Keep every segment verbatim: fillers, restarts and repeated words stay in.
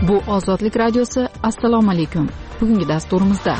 Bu Ozodlik radiosi. Assalomu alaykum. Bugungi dasturimizda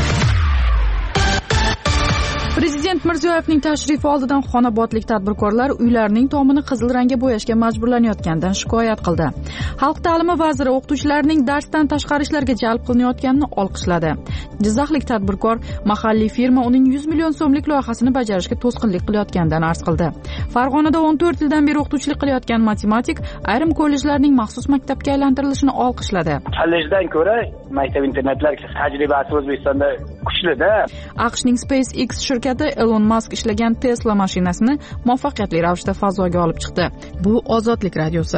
Prezident Mirziyoyevning tashrifi oldidan xonobodlik tadbirkorlar uylarining tomini qizil rangga bo'yashga majburlanayotganidan shikoyat qildi. Xalq ta'limi vaziri o'qituvchilarning darsdan tashqari ishlarga jalb qilinayotganini olqishladi. Jizzaxlik tadbirkor mahalliy firma uning yuz million so'mlik loyihasini bajarishga to'sqinlik qilayotganidan arz qildi. Farg'onada o'n to'rt yildan beri o'qituvchilik qilayotgan matematik ayrim kollejlarning maxsus maktabga aylantirilishini olqishladi. Kollejdan ko'ra maktab internatlar tajribasi O'zbekistonda kuchli-da. AQShning SpaceX shirkati Elon Musk ishlagan Tesla mashinasini muvaffaqiyatli ravishda fazoga olib chiqdi. Bu Ozodlik radiosi.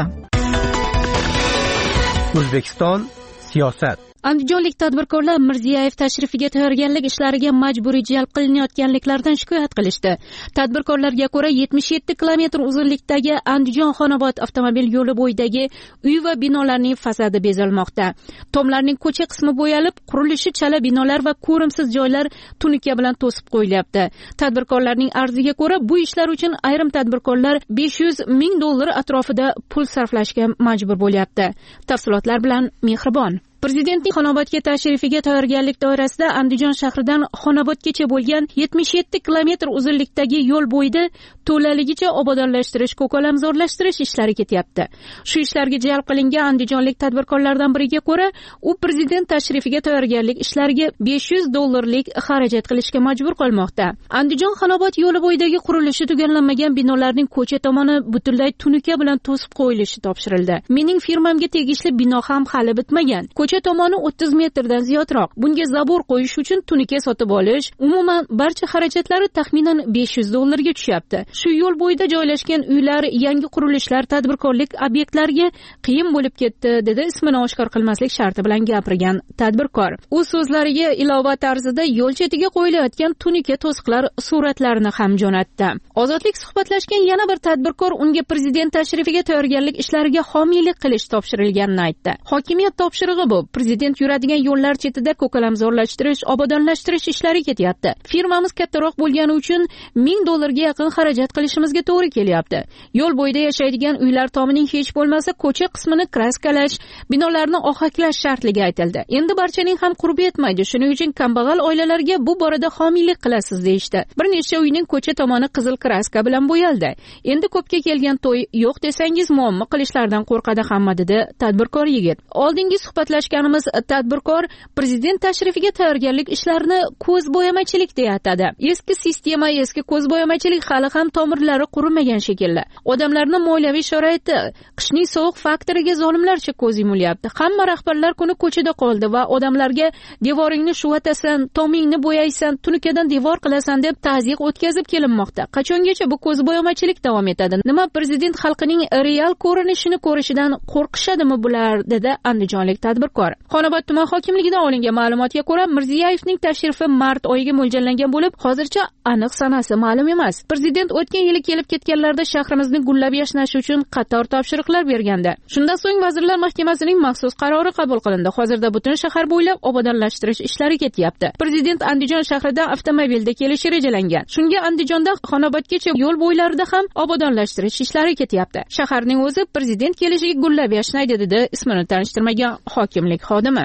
O'zbekiston siyosat. Andijonlik tadbirkorlar Mirziyoyev tashrifiga tayyorgarlik ishlariga majburiy jalb qilinayotganliklaridan shikoyat qilishdi. Tadbirkorlarga ko'ra yetmish yetti kilometr uzunlikdagi Andijon-Xonobod avtomobil yo'li bo'yidagi uy va binolarning fasadi bezalmoqda. Tomlarning ko'cha qismi bo'yalib, qurilishi chala binolar va ko'rimsiz joylar tunuka bilan to'sib qo'yilyapti. Tadbirkorlarning arziga ko'ra bu ishlar uchun ayrim tadbirkorlar besh yuz ming dollar atrofida pul sarflashga majbur bo'lyapti. Tafsilotlar bilan Mehribon. Prezidentning Xonobodga tashrifiga tayyorgarlik doirasida Andijon shahridan Xonobodgacha bo'lgan yetmish yetti kilometr uzunlikdagi yo'l bo'yida to'laligicha obodonlashtirish, ko'kalamzorlashtirish ishlari ketyapti. Shu ishlarga jalb qilingan andijonlik tadbirkorlardan biriga ko'ra, u prezident tashrifiga tayyorgarlik ishlariga besh yuz dollarlik xarajat qilishga majbur qolmoqda. Andijon Xonobod yo'li bo'yidagi qurilishi tugallanmagan binolarning ko'cha tomoni butunlay tunuka bilan to'sib qo'yilishi topshirildi. Mening firmamga tegishli bino ham hali bitmagan. Ko'cha tomoni o'ttiz metrdan ziyodroq. Bunga zabor qo'yish uchun tunuka sotib olish, umuman barcha xarajatlari taxminan besh yuz dollarga tushyapti. Shu yo'l bo'yida joylashgan uylar, yangi qurilishlar tadbirkorlik obyektlariga qiyin bo'lib ketdi, dedi ismini oshkor qilmaslik sharti bilan gapirgan tadbirkor. U so'zlariga ilova tarzida yo'l chetiga qo'yilayotgan tunuka to'siqlar suratlarini ham jo'natdi. Ozodlik suhbatlashgan yana bir tadbirkor unga prezident tashrifiga tayyorgarlik ishlariga homiylik qilish topshirilganini aytdi. Hokimiyat topshirig'i bu. Prezident yuradigan yo'llar chetida ko'kalamzorlashtirish, obodonlashtirish ishlari ketyapti. Firmamiz kattaroq bo'lgani uchun ming dollarga yaqin xarajat qilishimizga to'g'ri kelyapti. Yo'l bo'yida yashaydigan uylar tomining hech bo'lmasa ko'cha qismini kraskalash, binolarni ohaklash shartligi aytildi. Endi barchaning ham qurbi yetmaydi. Shuning uchun kambag'al oilalarga bu borada homiylik qilasiz deyishdi. Bir nechta uyning ko'cha tomoni qizil kraska bilan bo'yaldi. Endi ko'pga kelgan to'y yo'q desangiz muammo qilishlardan qo'rqadi hamma, dedi tadbirkor yigit. Oldingi suhbatlashganimiz tadbirkor prezident tashrifiga tayyorgarlik ishlarini ko'zbo'yamachilik deya atadi. Eski sistema, eski ko'zbo'yamachilik hali ham tomirlari qurimagan shekilli. Odamlarning moliyaviy sharoiti, qishning sovuq faktoriga zolimlarcha ko'z yumilyapti. Hamma rahbarlar kuni ko'chada qoldi va odamlarga devoringni shuvatasan, tomingni bo'yaysan, tunukadan devor qilasan deb ta'ziq o'tkazib kelinmoqda. Qachongacha bu ko'zbo'yamachilik davom etadi? Nima prezident xalqining real ko'rinishini ko'rishidan qo'rqishadimi bular, dedi andijonlik tadbirkor. Xonobod tuman hokimligidan olingan ma'lumotga ko'ra, Mirziyoyevning tashrifi mart oyiga mo'ljallangan bo'lib, hozircha aniq sanasi ma'lum emas. Prezident o'tgan yili kelib ketganlarda shahrimizni gullab yashnashi uchun qator topshiriqlar bergandi. Shundan so'ng Vazirlar Mahkamasining maxsus qarori qabul qilindi. Hozirda butun shahar bo'ylab obodonlashtirish ishlari ketyapti. Prezident Andijon shahridan avtomobilda kelishi rejalangan. Shunga Andijonda Xonobodgacha yo'l bo'ylarida ham obodonlashtirish ishlari ketyapti. Shaharning o'zi prezident kelishiga gullab yashnaydi, dedi ismini tanishtirmagan hokimlik xodimi.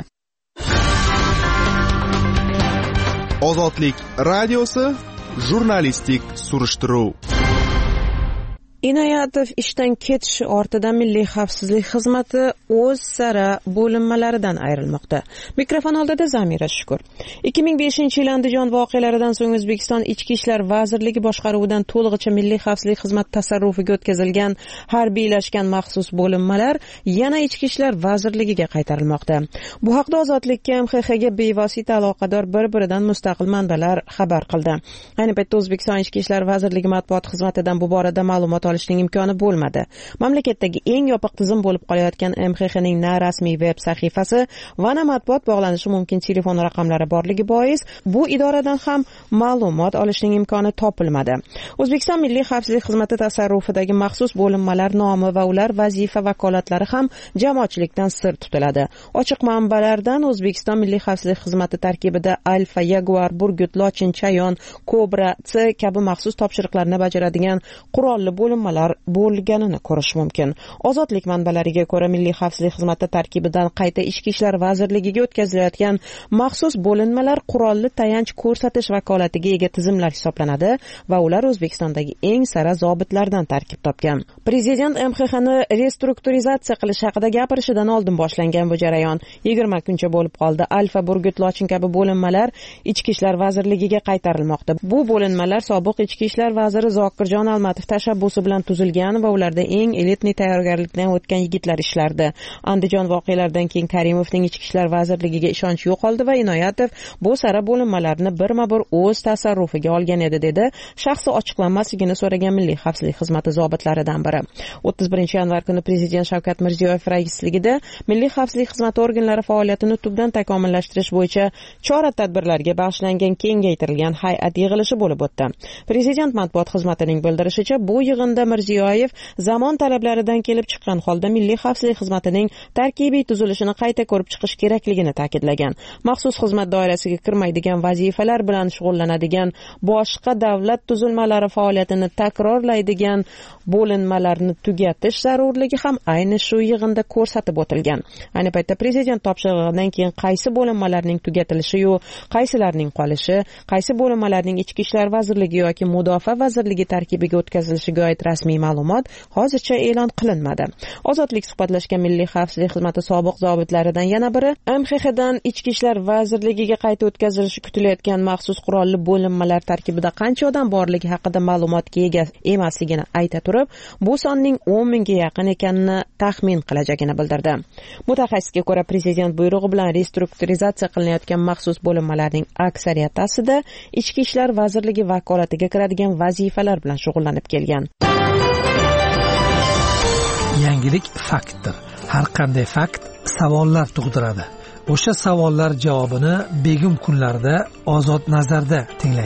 Ozodlik radiosi jurnalistik surishtiruv. Inoyatov ishdan ketishi ortidan Milliy xavfsizlik xizmati o'z sara bo'linmalaridan ayrilmoqda. Mikrofon oldida Zamira Shukur. ikki ming beshinchi yil Andijon voqealaridan so'ng O'zbekiston Ichki ishlar vazirligi boshqaruvidan to'lig'icha Milliy xavfsizlik xizmati tasarrufiga o'tkazilgan harbiylashgan maxsus bo'linmalar yana Ichki ishlar vazirligiga qaytarilmoqda. Bu haqda Ozodlikka M X X ga bevosita aloqador bir-biridan mustaqil manbalar xabar qildi. Ayni paytda O'zbekiston Ichki ishlar vazirligi matbuot xizmatidan bu borada ma'lumot olishning imkoni bo'lmadi. Mamlakatdagi eng yopiq tizim bo'lib qolayotgan M X Xning na rasmiy veb sahifasi va na matbuot bog'lanishi mumkin telefon raqamlari borligi bois bu idoradan ham ma'lumot olishning imkoni topilmadi. O'zbekiston Milliy xavfsizlik xizmati tasarrufidagi maxsus bo'linmalar nomi va ular vazifa vakolatlari ham jamoatchilikdan sir tutiladi. Ochiq manbalardan O'zbekiston Milliy xavfsizlik xizmati tarkibida Alfa, Jaguar, Burgut, Lochin, Chayon, Kobra, C kabi maxsus topshiriqlarni bajaradigan qurolli bo'linmalar bo'lganini ko'rish mumkin. Ozodlik manbalariga ko'ra, Milliy xavfsizlik xizmati tarkibidan qayta Ichki ishlar vazirligiga o'tkazilayotgan maxsus bo'linmalar qurolli tayanch ko'rsatish vakolatiga ega tizimlar hisoblanadi va ular O'zbekistondagi eng sara zobitlardan tarkib topgan. Prezident M X X ni restrukturizatsiya qilish haqida gapirishidan oldin boshlangan bu jarayon yigirma kuncha bo'lib qoldi. Alfa, Burgut, Lochin kabi bo'linmalar Ichki ishlar vazirligiga qaytarilmoqda. Bu bo'linmalar sobiq Ichki ishlar vaziri Zokirjon Almatov tashabbusi bilan tuzilgan va ularda eng elitni tayyorgarlikdan o'tgan yigitlar ishlardi. Andijon voqealaridan keyin Karimovning Ichki ishlar vazirligiga ishonch yo'qoldi va Inoyatov bu sara bo'linmalarni birma-bir o'z tasarrufiga olgan edi, dedi shaxsi ochiqlanmasligini so'ragan Milliy xavfsizlik xizmati zobitlaridan biri. o'ttiz birinchi yanvar kuni Prezident Shavkat Mirziyoyev raisligida Milliy xavfsizlik xizmati organlari faoliyatini tubdan takomillashtirish bo'yicha chora-tadbirlarga bag'ishlangan kengaytirilgan hay'at yig'ilishi bo'lib o'tdi. Prezident matbuot xizmatining bildirishicha, bu yig'inda Mirziyoyev zamon talablaridan kelib chiqqan holda Milliy xavfsizlik xizmatining tarkibiy tuzilishini qayta ko'rib chiqish kerakligini ta'kidlagan. Maxsus xizmat doirasiga kirmaydigan vazifalar bilan shug'ullanadigan boshqa davlat tuzilmalari faoliyatini takrorlaydigan bo'linmalarni tugatish zarurligi ham ayni shu yig'inda ko'rsatib o'tilgan. Ayni paytda Prezident topshirig'idan keyin qaysi bo'linmalarning tugatilishi yo qaysilarning qolishi, qaysi bo'linmalarning Ichki ishlar vazirligi yoki Mudofaa vazirligi tarkibiga o'tkazilishiga oid rasmiy ma'lumot hozircha e'lon qilinmadi. Ozodlik suhbatlashgan Milliy xavfsizlik xizmati sobiq zobitlaridan yana biri M X X dan Ichki ishlar vazirligiga qayta o'tkazilishi kutilayotgan maxsus qurolli bo'linmalar tarkibida qancha odam borligi haqida ma'lumotga ega emasligini ayta turib, bu sonning o'n mingga yaqin ekanini taxmin qilajagini bildirdi. Mutaxassisga ko'ra, Prezident buyrug'i bilan restrukturizatsiya qilinayotgan maxsus bo'linmalarning aksariyatasida Ichki ishlar vazirligi vakolatiga kiradigan vazifalar bilan shug'ullanib kelgan. Yangilik faktdir. Har qanday fakt savollar tug'diradi. O'sha savollar javobini begum kunlarda Ozod nazarda tinglang.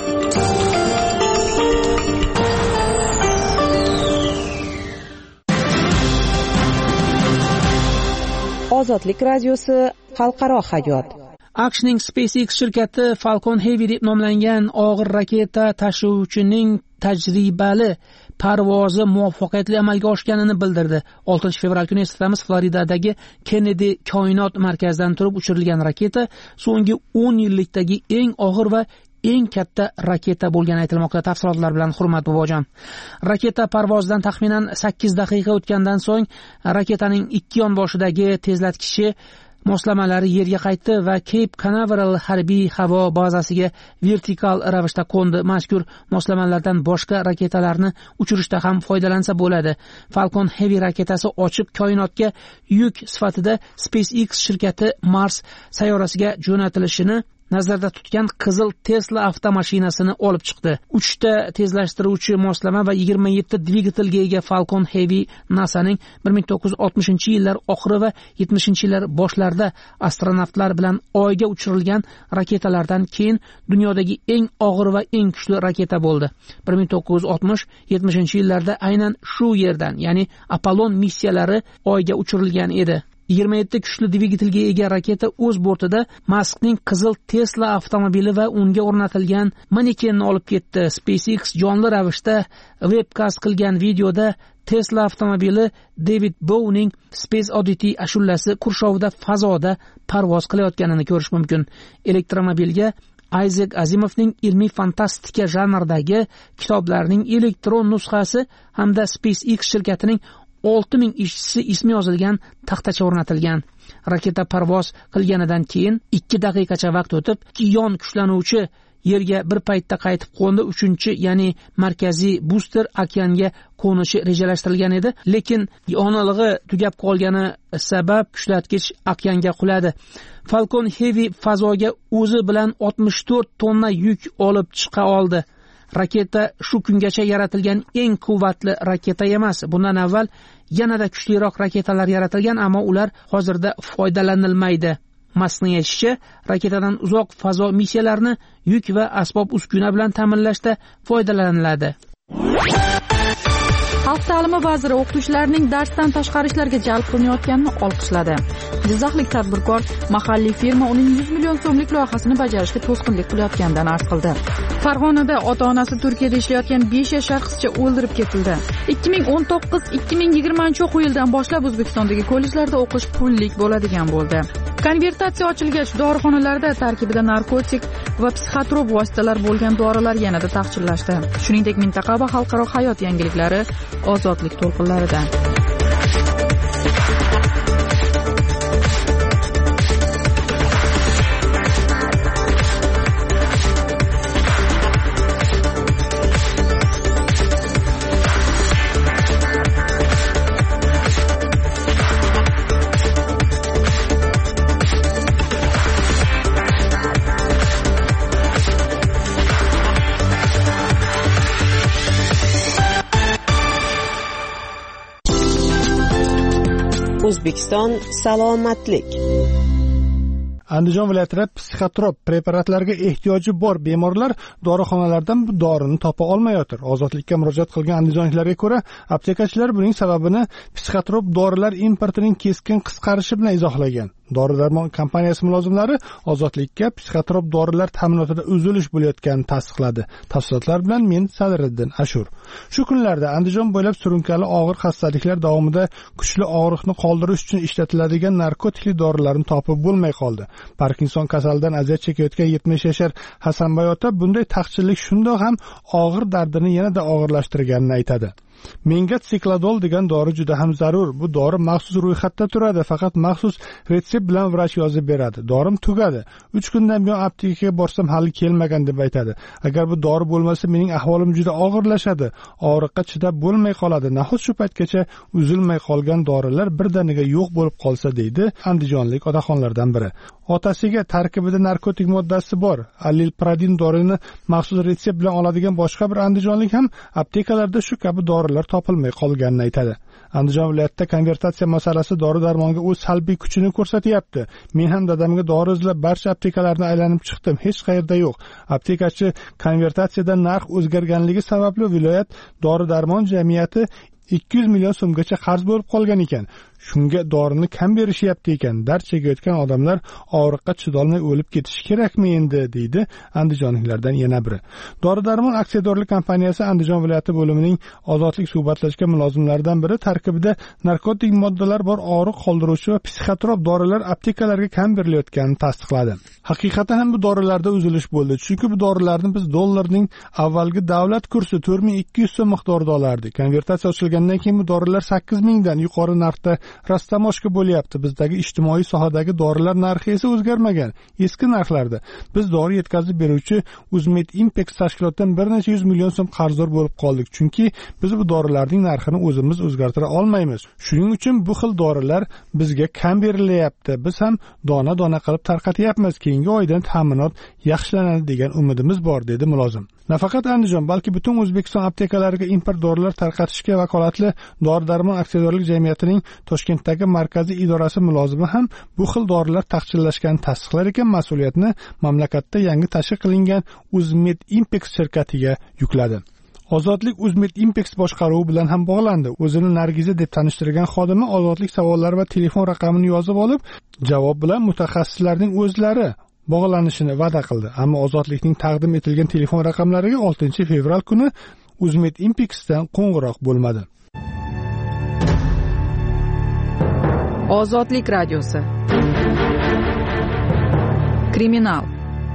Ozodlik radiosi xalqaro hayot. AQShning SpaceX shirkati Falcon Heavy deb nomlangan og'ir raketa tashuvchining tajribali parvozi muvaffaqiyatli amalga oshganini bildirdi. oltinchi fevral kuni eslatamiz, Floridadagi Kennedy koinot markazidan turib uchirilgan raketa so'nggi o'n yillikdagi eng og'ir va eng katta raketa bo'lgani aytilmoqda. Tafsilotlar bilan Hurmat bobojon. Raketa parvozidan taxminan sakkiz daqiqa o'tgandan so'ng raketaning ikki yonboshidagi tezlatkichi moslamalari yerga qaytdi va Cape Canaveral harbiy havo bazasiga vertikal ravishda qo'ndi. Mazkur moslamalardan boshqa raketalarni uchirishda ham foydalansa bo'ladi. Falcon Heavy raketasi ochiq koinotga yuk sifatida SpaceX shirkati Mars sayyorasiga jo'natilishini nazarda tutgan qizil Tesla avtomashinasini olib chiqdi. uchta tezlashtiruvchi moslama va yigirma yetti dvigatelga ega Falcon Heavy NASAning bir ming to'qqiz yuz oltmishinchi yillar oxiri va yetmishinchi yillar boshlarida astronavtlar bilan Oyga uchirilgan raketalardan keyin dunyodagi eng og'ir va eng kuchli raketa bo'ldi. bir ming to'qqiz yuz oltmish yetmishinchi yillarda aynan shu yerdan, ya'ni Apollon missiyalari Oyga uchirilgan edi. yigirma yetti kuchli dvigatelga ega raketa o'z bortida Muskning qizil Tesla avtomobili va unga o'rnatilgan manekenni olib ketdi. SpaceX jonli ravishda webcast qilgan videoda Tesla avtomobili David Bowning Space Oddity ashulasi qurshovida fazoda parvoz qilayotganini ko'rish mumkin. Elektromobilga Isaac Asimovning ilmiy fantastika janridagi kitoblarining elektron nusxasi hamda SpaceX shirkatining olti ming ishchisi ismi yozilgan taxtacha o'rnatilgan. Raketa parvoz qilganidan keyin ikki daqiqacha vaqt o'tib, ikki yon kuchlanuvchi yerga bir paytda qaytib qo'ndi. Uchinchi, ya'ni markaziy booster okeanga qo'nishi rejalashtirilgan edi, lekin yo'nalg'i tugab qolgani sabab kuchlatgich okeanga quladi. Falcon Heavy fazoga o'zi bilan oltmish to'rt tonna yuk olib chiqa oldi. Raketa shu kungacha yaratilgan eng quvvatli raketa emas. Bundan avval yanada kuchliroq raketalar yaratilgan, ammo ular hozirda foydalanilmaydi. Maskning aytishicha, raketadan uzoq fazo missiyalarini yuk va asbob uskuna bilan ta'minlashda foydalaniladi. Xalq ta'limi vaziri o'qituvchilarning darsdan tashqari ishlarga jalb qilinayotganini olqishladi. Jizzaxlik tadbirkor mahalliy firma uning yuz million so'mlik loyihasini bajarishga to'sqinlik qilayotganidan arz qildi. Farg'onada ota-onasi Turkiyada ishlayotgan besh yashar qizcha o'ldirib ketildi. ikki ming o'n to'qqiz ikki ming yigirmanchi o'quv yilidan boshlab O'zbekistondagi kollejlarda o'qish pullik bo'ladigan bo'ldi. Konvertatsiya ochilgach, dorixonalarda tarkibida narkotik va psixotrop vositalar bo'lgan dorilar yanada taqchillashdi. Shuningdek, mintaqa va xalqaro hayot yangiliklari ozodlik to'lqinlarida. O'zbekiston salomatlik. Andijon viloyatida psixotrop preparatlarga ehtiyoji bor bemorlar dorixonalardan bu dorini topa olmayotir. Ozodlikka murojaat qilgan andijonliklarga ko'ra, aptekachilar buning sababini psixotrop dorilar importining keskin qisqarishi bilan izohlagan. Dori-darmon kompaniyasi mulozimlari Ozodlikka psixotrop dorilar ta'minotida uzilish bo'layotganini tasdiqladi. Tafsilotlar bilan men Sadriddin Ashur. Shu kunlarda Andijon bo'ylab surunkali og'ir xastaliklar davomida kuchli og'riqni qoldirish uchun ishlatiladigan narkotikli dorilarni topib bo'lmay qoldi. Parkinson kasalidan aziyat chekayotgan yetmish yashar Hasanboy ota bunday taqchillik shundoq ham og'ir dardini yanada og'irlashtirganini aytadi. Menga sikladol degan dori juda ham zarur. Bu dori maxsus ro'yxatda turadi, faqat maxsus retsept bilan vrach yozib beradi. Dorim tugadi. uch kundan buyon aptekaga borsam hali kelmagan deb aytadi. Agar bu dori bo'lmasa mening ahvolim juda og'irlashadi. Og'riqqa chidab bo'lmay qoladi. Nahot shu paytgacha uzilmay qolgan dorilar birdaniga yo'q bo'lib qolsa deydi andijonlik otaxonlardan biri. Otasiga tarkibida narkotik moddasi bor, allilpradin dorini maxsus retsept bilan oladigan boshqa bir andijonlik ham aptekalarda shu kabi dorilar topilmay qolganini aytadi. Andijon viloyatida konvertatsiya masalasi dori-darmonga o'z salbiy kuchini ko'rsatyapti. Men ham dadamga dori izlab barcha aptekalarni aylanib chiqdim, hech qayerda yo'q. Aptekachi konvertatsiyadan narx o'zgarganligi sababli viloyat dori-darmon jamiyati ikki yuz million so'mgacha qarz bo'lib qolgan ekan. Shunga dorini kam berishyapti ekan. Dard chekayotgan odamlar og'riqqa chidolmay o'lib ketishi kerakmi endi, deydi andijonliklardan yana biri. Dori-darmon aksiyadorlik kompaniyasi Andijon viloyati bo'limining ozodlik suhbatlashgan mulozimlaridan biri tarkibida narkotik moddalar bor og'riq qoldiruvchi va psixotrop dorilar aptekalarga kam berilayotganini tasdiqladi. Haqiqatan ham bu dorilarda uzilish bo'ldi. Chunki bu dorilarni biz dollarning avvalgi davlat kursi to'rt ming ikki yuz so'm miqdorida olardik. Konvertatsiya ochilgandan keyin bu dorilar sakkiz ming dan yuqori narxda rastamoshka bo'lyapti. Bizdagi ijtimoiy sohadagi dorilar narxi esa o'zgarmagan, eski narxlarda. Biz dori yetkazib beruvchi Uzmed Impex tashkilotidan bir necha yuz million so'm qarzdor bo'lib qoldik, chunki biz bu dorilarning narxini o'zimiz o'zgartira olmaymiz. Shuning uchun bu xil dorilar bizga kam berilyapti. Biz ham dona-dona qilib tarqatyapmiz. Keyingi oydan ta'minot yaxshilanadi degan umidimiz bor, dedi mulozim. Nafaqat Andijon, balki butun O'zbekiston aptekalariga import dorilar tarqatishga vakolatli Dori-darmon aksiyadorlik jamiyatining Toshkentdagi markaziy idorasi mulozimi ham bu xil dorilar taqchillashganini tasdiqlar ekan, mas'uliyatni mamlakatda yangi tashkil qilingan Uzmed Impex shirkatiga yukladi. Ozodlik Uzmed Impex boshqaruvi bilan ham bog'landi. O'zini Nargiza deb tanishtirgan xodimi ozodlik savollari va telefon raqamini yozib olib, javob bilan mutaxassislarning o'zlari bog'lanishini va'da qildi. Ammo ozodlikning taqdim etilgan telefon raqamlariga oltinchi fevral kuni Uzmed Impexdan qo'ng'iroq bo'lmadi. Ozodlik radiosi. Kriminal.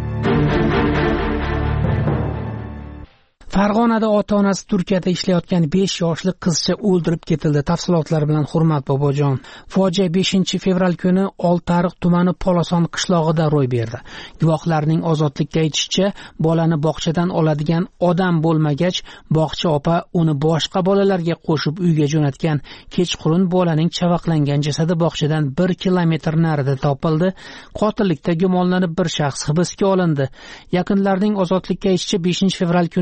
Farg'onada ota-onasi Turkiyada ishlayotgan besh yoshli qizcha o'ldirib ketildi. Tafsilotlar bilan Hurmat Bobojon. Fojia beshinchi fevral kuni Oltiariq tumani Poloson qishlog'ida ro'y berdi. Guvohlarning ozodlikka aytishicha, bolani bog'chadan oladigan odam bo'lmagach, bog'cha opa uni boshqa bolalarga qo'shib uyga jo'natgan. Kechqurun bolaning chavaqlangan jasadi bog'chadan bir kilometr narida topildi. Qotillikda gumonlanib bir shaxs hibsga olindi. Yaqinlarning ozodlikka aytishicha, beshinchi fevral kuni o'lik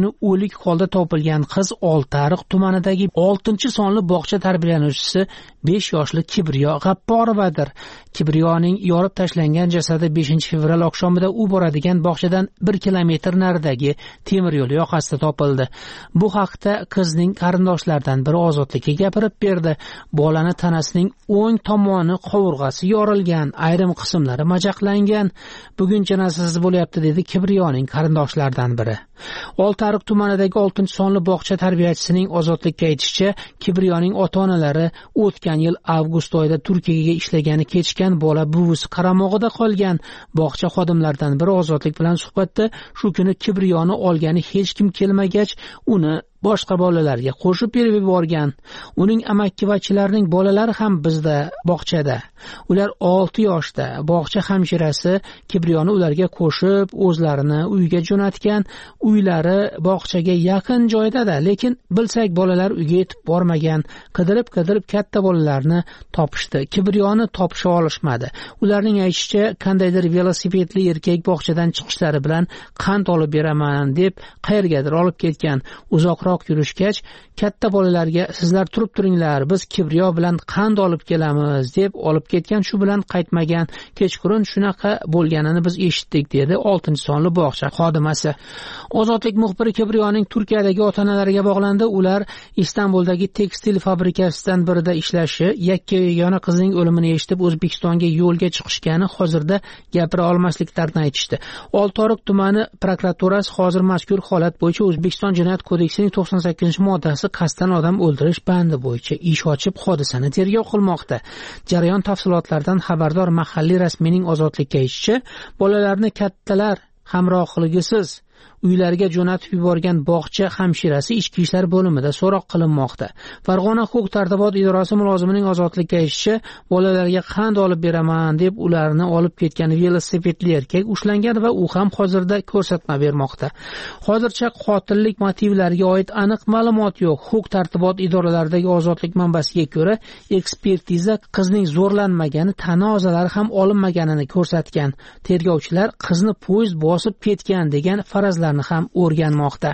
tirik holda topilgan qiz Oltiariq tumanidagi oltinchi sonli bog'cha tarbiyalanuvchisi besh yoshli Kibriyo G'apporovadir. Kibriyoning yorib tashlangan jasadi beshinchi fevral oqshomida u boradigan bog'chadan bir kilometr naridagi temir yo'l yoqasida topildi. Bu haqda qizning qarindoshlaridan biri Ozodlikka gapirib berdi. Bolani tanasining o'ng tomoni qovurg'asi yorilgan, ayrim qismlari majaqlangan. Bugun janozasi bo'lyapti, dedi Kibriyoning qarindoshlaridan biri. Oltiariq tumanidagi oltinchi sonli bog'cha tarbiyachisining Ozodlikka aytishicha, Kibriyoning ota-onalari o'tgan yil avgust oyida Turkiyaga ishlagani kechgan bola buvisi qaramog'ida qolgan. Bog'cha xodimlaridan biri Ozodlik bilan suhbatda shu kuni Kibriyoni olgani hech kim kelmagach, uni boshqa bolalarga qo'shib berib yuborgan. Uning amakkivachilarining bolalari ham bizda bog'chada. Ular olti yoshda. Bog'cha hamshirasi Kibriyoni ularga qo'shib o'zlarini uyga jo'natgan. Uylari bog'chaga yaqin joyda-da, lekin bilsak bolalar uyga yetib bormagan. Qidirib-qidirib katta bolalarni topishdi. Kibriyoni topisha olishmadi. Ularning aytishicha, qandaydir velosipedli erkak bog'chadan chiqishlari bilan qand olib beraman deb qayergadir olib ketgan. Uzoq yurishgach, katta bolalarga sizlar turib turinglar, biz Kibriyo bilan qand olib kelamiz deb olib ketgan, shu bilan qaytmagan. Kechqurun shunaqa bo'lganini biz eshitdik, dedi oltinchi sonli bog'cha xodimasi. Ozodlik muxbiri Kibriyoning Turkiyadagi ota-onalariga bog'landi. Ular Istanbuldagi tekstil fabrikasidan birida ishlashi, yakka-yagona qizning o'limini eshitib O'zbekistonga yo'lga chiqishgani hozirda gapira olmasliklarini aytishdi. Oltiariq tumani prokuraturasi hozir mazkur holat bo'yicha O'zbekiston Jinoyat kodeksining to'qson sakkizinchi moddasi qasddan odam o'ldirish bandi bo'yicha ish ochib hodisani tergov qilmoqda. Jarayon tafsilotlaridan xabardor mahalliy rasmiyning Ozodlikka aytishicha, bolalarni kattalar hamrohligisiz uylariga jo'natib yuborgan bog'cha hamshirasi ichki ishlar bo'limida so'roq qilinmoqda. Farg'ona huquq-tartibot idorasi mulozimining Ozodlikka aytishicha, bolalarga qand olib beraman deb ularni olib ketgan velosipedli erkak ushlangan va u ham hozirda ko'rsatma bermoqda. Hozircha qotillik motivlariga oid aniq ma'lumot yo'q. Huquq-tartibot idoralaridagi Ozodlik manbasiga ko'ra, ekspertiza qizning zo'rlanmagani, tana a'zolari ham olinmaganini ko'rsatgan. Tergovchilar qizni poyezd bosib ketgan degan farazlarni ham o'rganmoqda.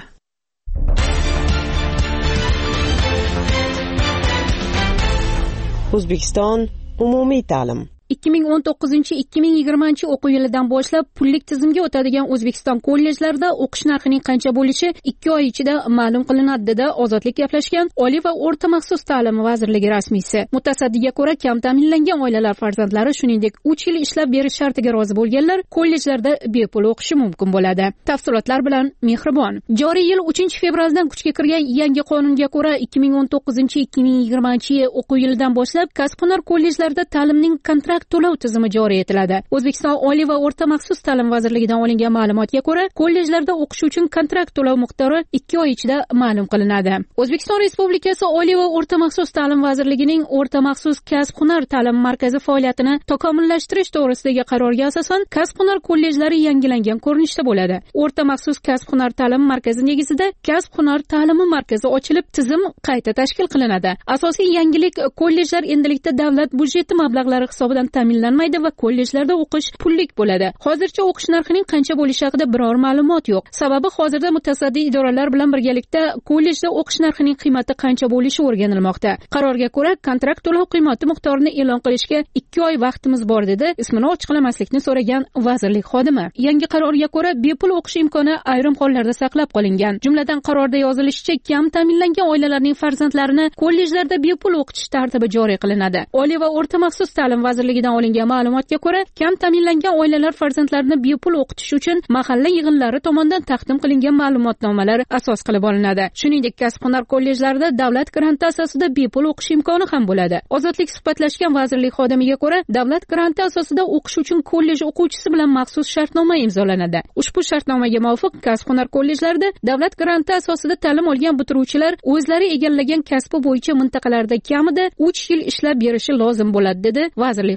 O'zbekiston umumiy ta'lim ikki ming o'n to'qqizinchi ikki ming yigirmanchi o'quv yilidan boshlab pullik tizimga o'tadigan O'zbekiston kollejlarida o'qish narxining qancha bo'lishi ikki oy ichida ma'lum qilinadi, dedi Ozodlik gaplashgan Oliy va o'rta maxsus ta'lim vazirligi rasmiysi. Mutasaddiga ko'ra, kam ta'minlangan oilalar farzandlari, shuningdek uch yil ishlab berish shartiga rozi bo'lganlar kollejlarda bepul o'qishi mumkin bo'ladi. Tafsilotlar bilan Mehribon. Joriy yil uchinchi fevraldan kuchga kirgan yangi qonunga ko'ra, ikki ming o'n to'qqizinchi ikki ming yigirmanchi o'quv yilidan boshlab kasb-hunar kollejlarida ta'limning kontrakt to'lov tizimi joriy etiladi. O'zbekiston Oliy va o'rta maxsus ta'lim vazirligidan olingan ma'lumotga ko'ra, kollejlarda o'qish uchun kontrakt to'lov miqdori ikki oy ichida ma'lum qilinadi. O'zbekiston Respublikasi Oliy va o'rta maxsus ta'lim vazirligining o'rta maxsus kasb-hunar ta'lim markazi faoliyatini takomillashtirish to'g'risidagi qarorga asosan kasb-hunar kollejlari yangilangan ko'rinishda bo'ladi. O'rta maxsus kasb-hunar ta'lim markazi negizida kasb-hunar ta'limi markazi ochilib, tizim qayta tashkil qilinadi. Asosiy yangilik, kollejlar endilikda davlat budjeti mablag'lari hisobidan ta'minlanmaydi va kollejlarda o'qish pullik bo'ladi. Hozircha o'qish narxining qancha bo'lishi haqida biror ma'lumot yo'q. Sababi hozirda mutasaddi idoralar bilan birgalikda kollejda o'qish narxining qiymati qancha bo'lishi o'rganilmoqda. Qarorga ko'ra, kontrakt to'lov qiymati miqdorini e'lon qilishga ikki oy vaqtimiz bor, dedi ismini ochiqlamaslikni so'ragan vazirlik xodimi. Yangi qarorga ko'ra, bepul o'qish imkoni ayrim hollarda saqlab qolingan. Jumladan, qarorda yozilishicha, kam ta'minlangan oilalarning farzandlarini kollejlarda bepul o'qitish tartibi joriy qilinadi. Oliy va o'rta maxsus ta'lim vazirligidan olingan ma'lumotga ko'ra, kam ta'minlangan oilalar farzandlarini bepul o'qitish uchun mahalla yig'inlari tomonidan taqdim qilingan ma'lumotnomalar asos qilib olinadi. Shuningdek, kasb-hunar kollejlarida davlat granti asosida bepul o'qish imkoni ham bo'ladi. Ozodlik suhbatlashgan vazirlik xodimiga ko'ra, davlat granti asosida o'qish uchun kollej o'quvchisi bilan maxsus shartnoma imzolanadi. Ushbu shartnomaga muvofiq kasb-hunar kollejlarida davlat granti asosida ta'lim olgan bitiruvchilar o'zlari egallagan kasbi bo'yicha mintaqalarda kamida uch yil ishlab berishi lozim bo'ladi, dedi vazirlik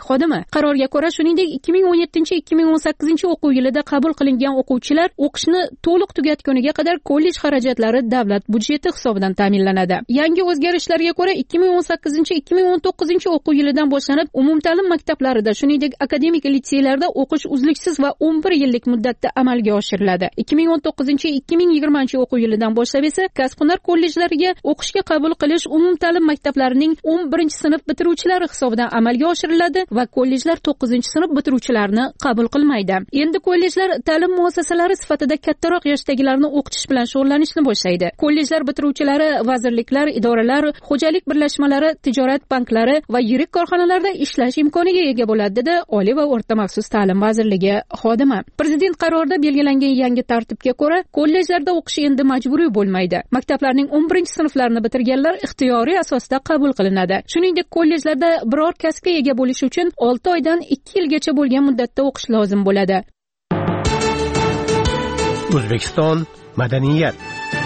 xodimi. Qarorga ko'ra, shuningdek ikki ming o'n yettinchi ikki ming o'n sakkizinchi o'quv yilida qabul qilingan o'quvchilar o'qishni to'liq tugatguniga qadar kollej xarajatlari davlat budjeti hisobidan ta'minlanadi. Yangi o'zgarishlarga ko'ra ikki ming o'n sakkizinchi ikki ming o'n to'qqizinchi o'quv yilidan boshlanib umumta'lim maktablarida, shuningdek akademik litseylarda o'qish uzluksiz va o'n bir yillik muddatda amalga oshiriladi. ikki ming o'n to'qqizinchi ikki ming yigirmanchi o'quv yilidan boshlab esa kasb-hunar kollejlariga o'qishga qabul qilish umumta'lim maktablarining o'n birinchi sinf bitiruvchilari hisobidan amalga oshiriladi va kollejlar to'qqizinchi sinf bitiruvchilarini qabul qilmaydi. Endi kollejlar ta'lim muassasalari sifatida kattaroq yoshdagilarni o'qitish bilan shug'ullanishni boshlaydi. Kollejlar bitiruvchilari vazirliklar, idoralar, xo'jalik birlashmalari, tijorat banklari va yirik korxonalarda ishlash imkoniga ega bo'ladi, dedi Oliy va o'rta maxsus ta'lim vazirligi xodimi. Prezident qarorida belgilangan yangi tartibga ko'ra, kollejlarda o'qish endi majburiy bo'lmaydi. Maktablarning o'n birinchi sinflarini bitirganlar ixtiyoriy asosda qabul qilinadi. Shuningdek, kollejlarda biror kasbga ega bo'lish uchun olti oydan ikki yilgacha bo'lgan muddatda o'qish lozim bo'ladi. O'zbekiston madaniyat.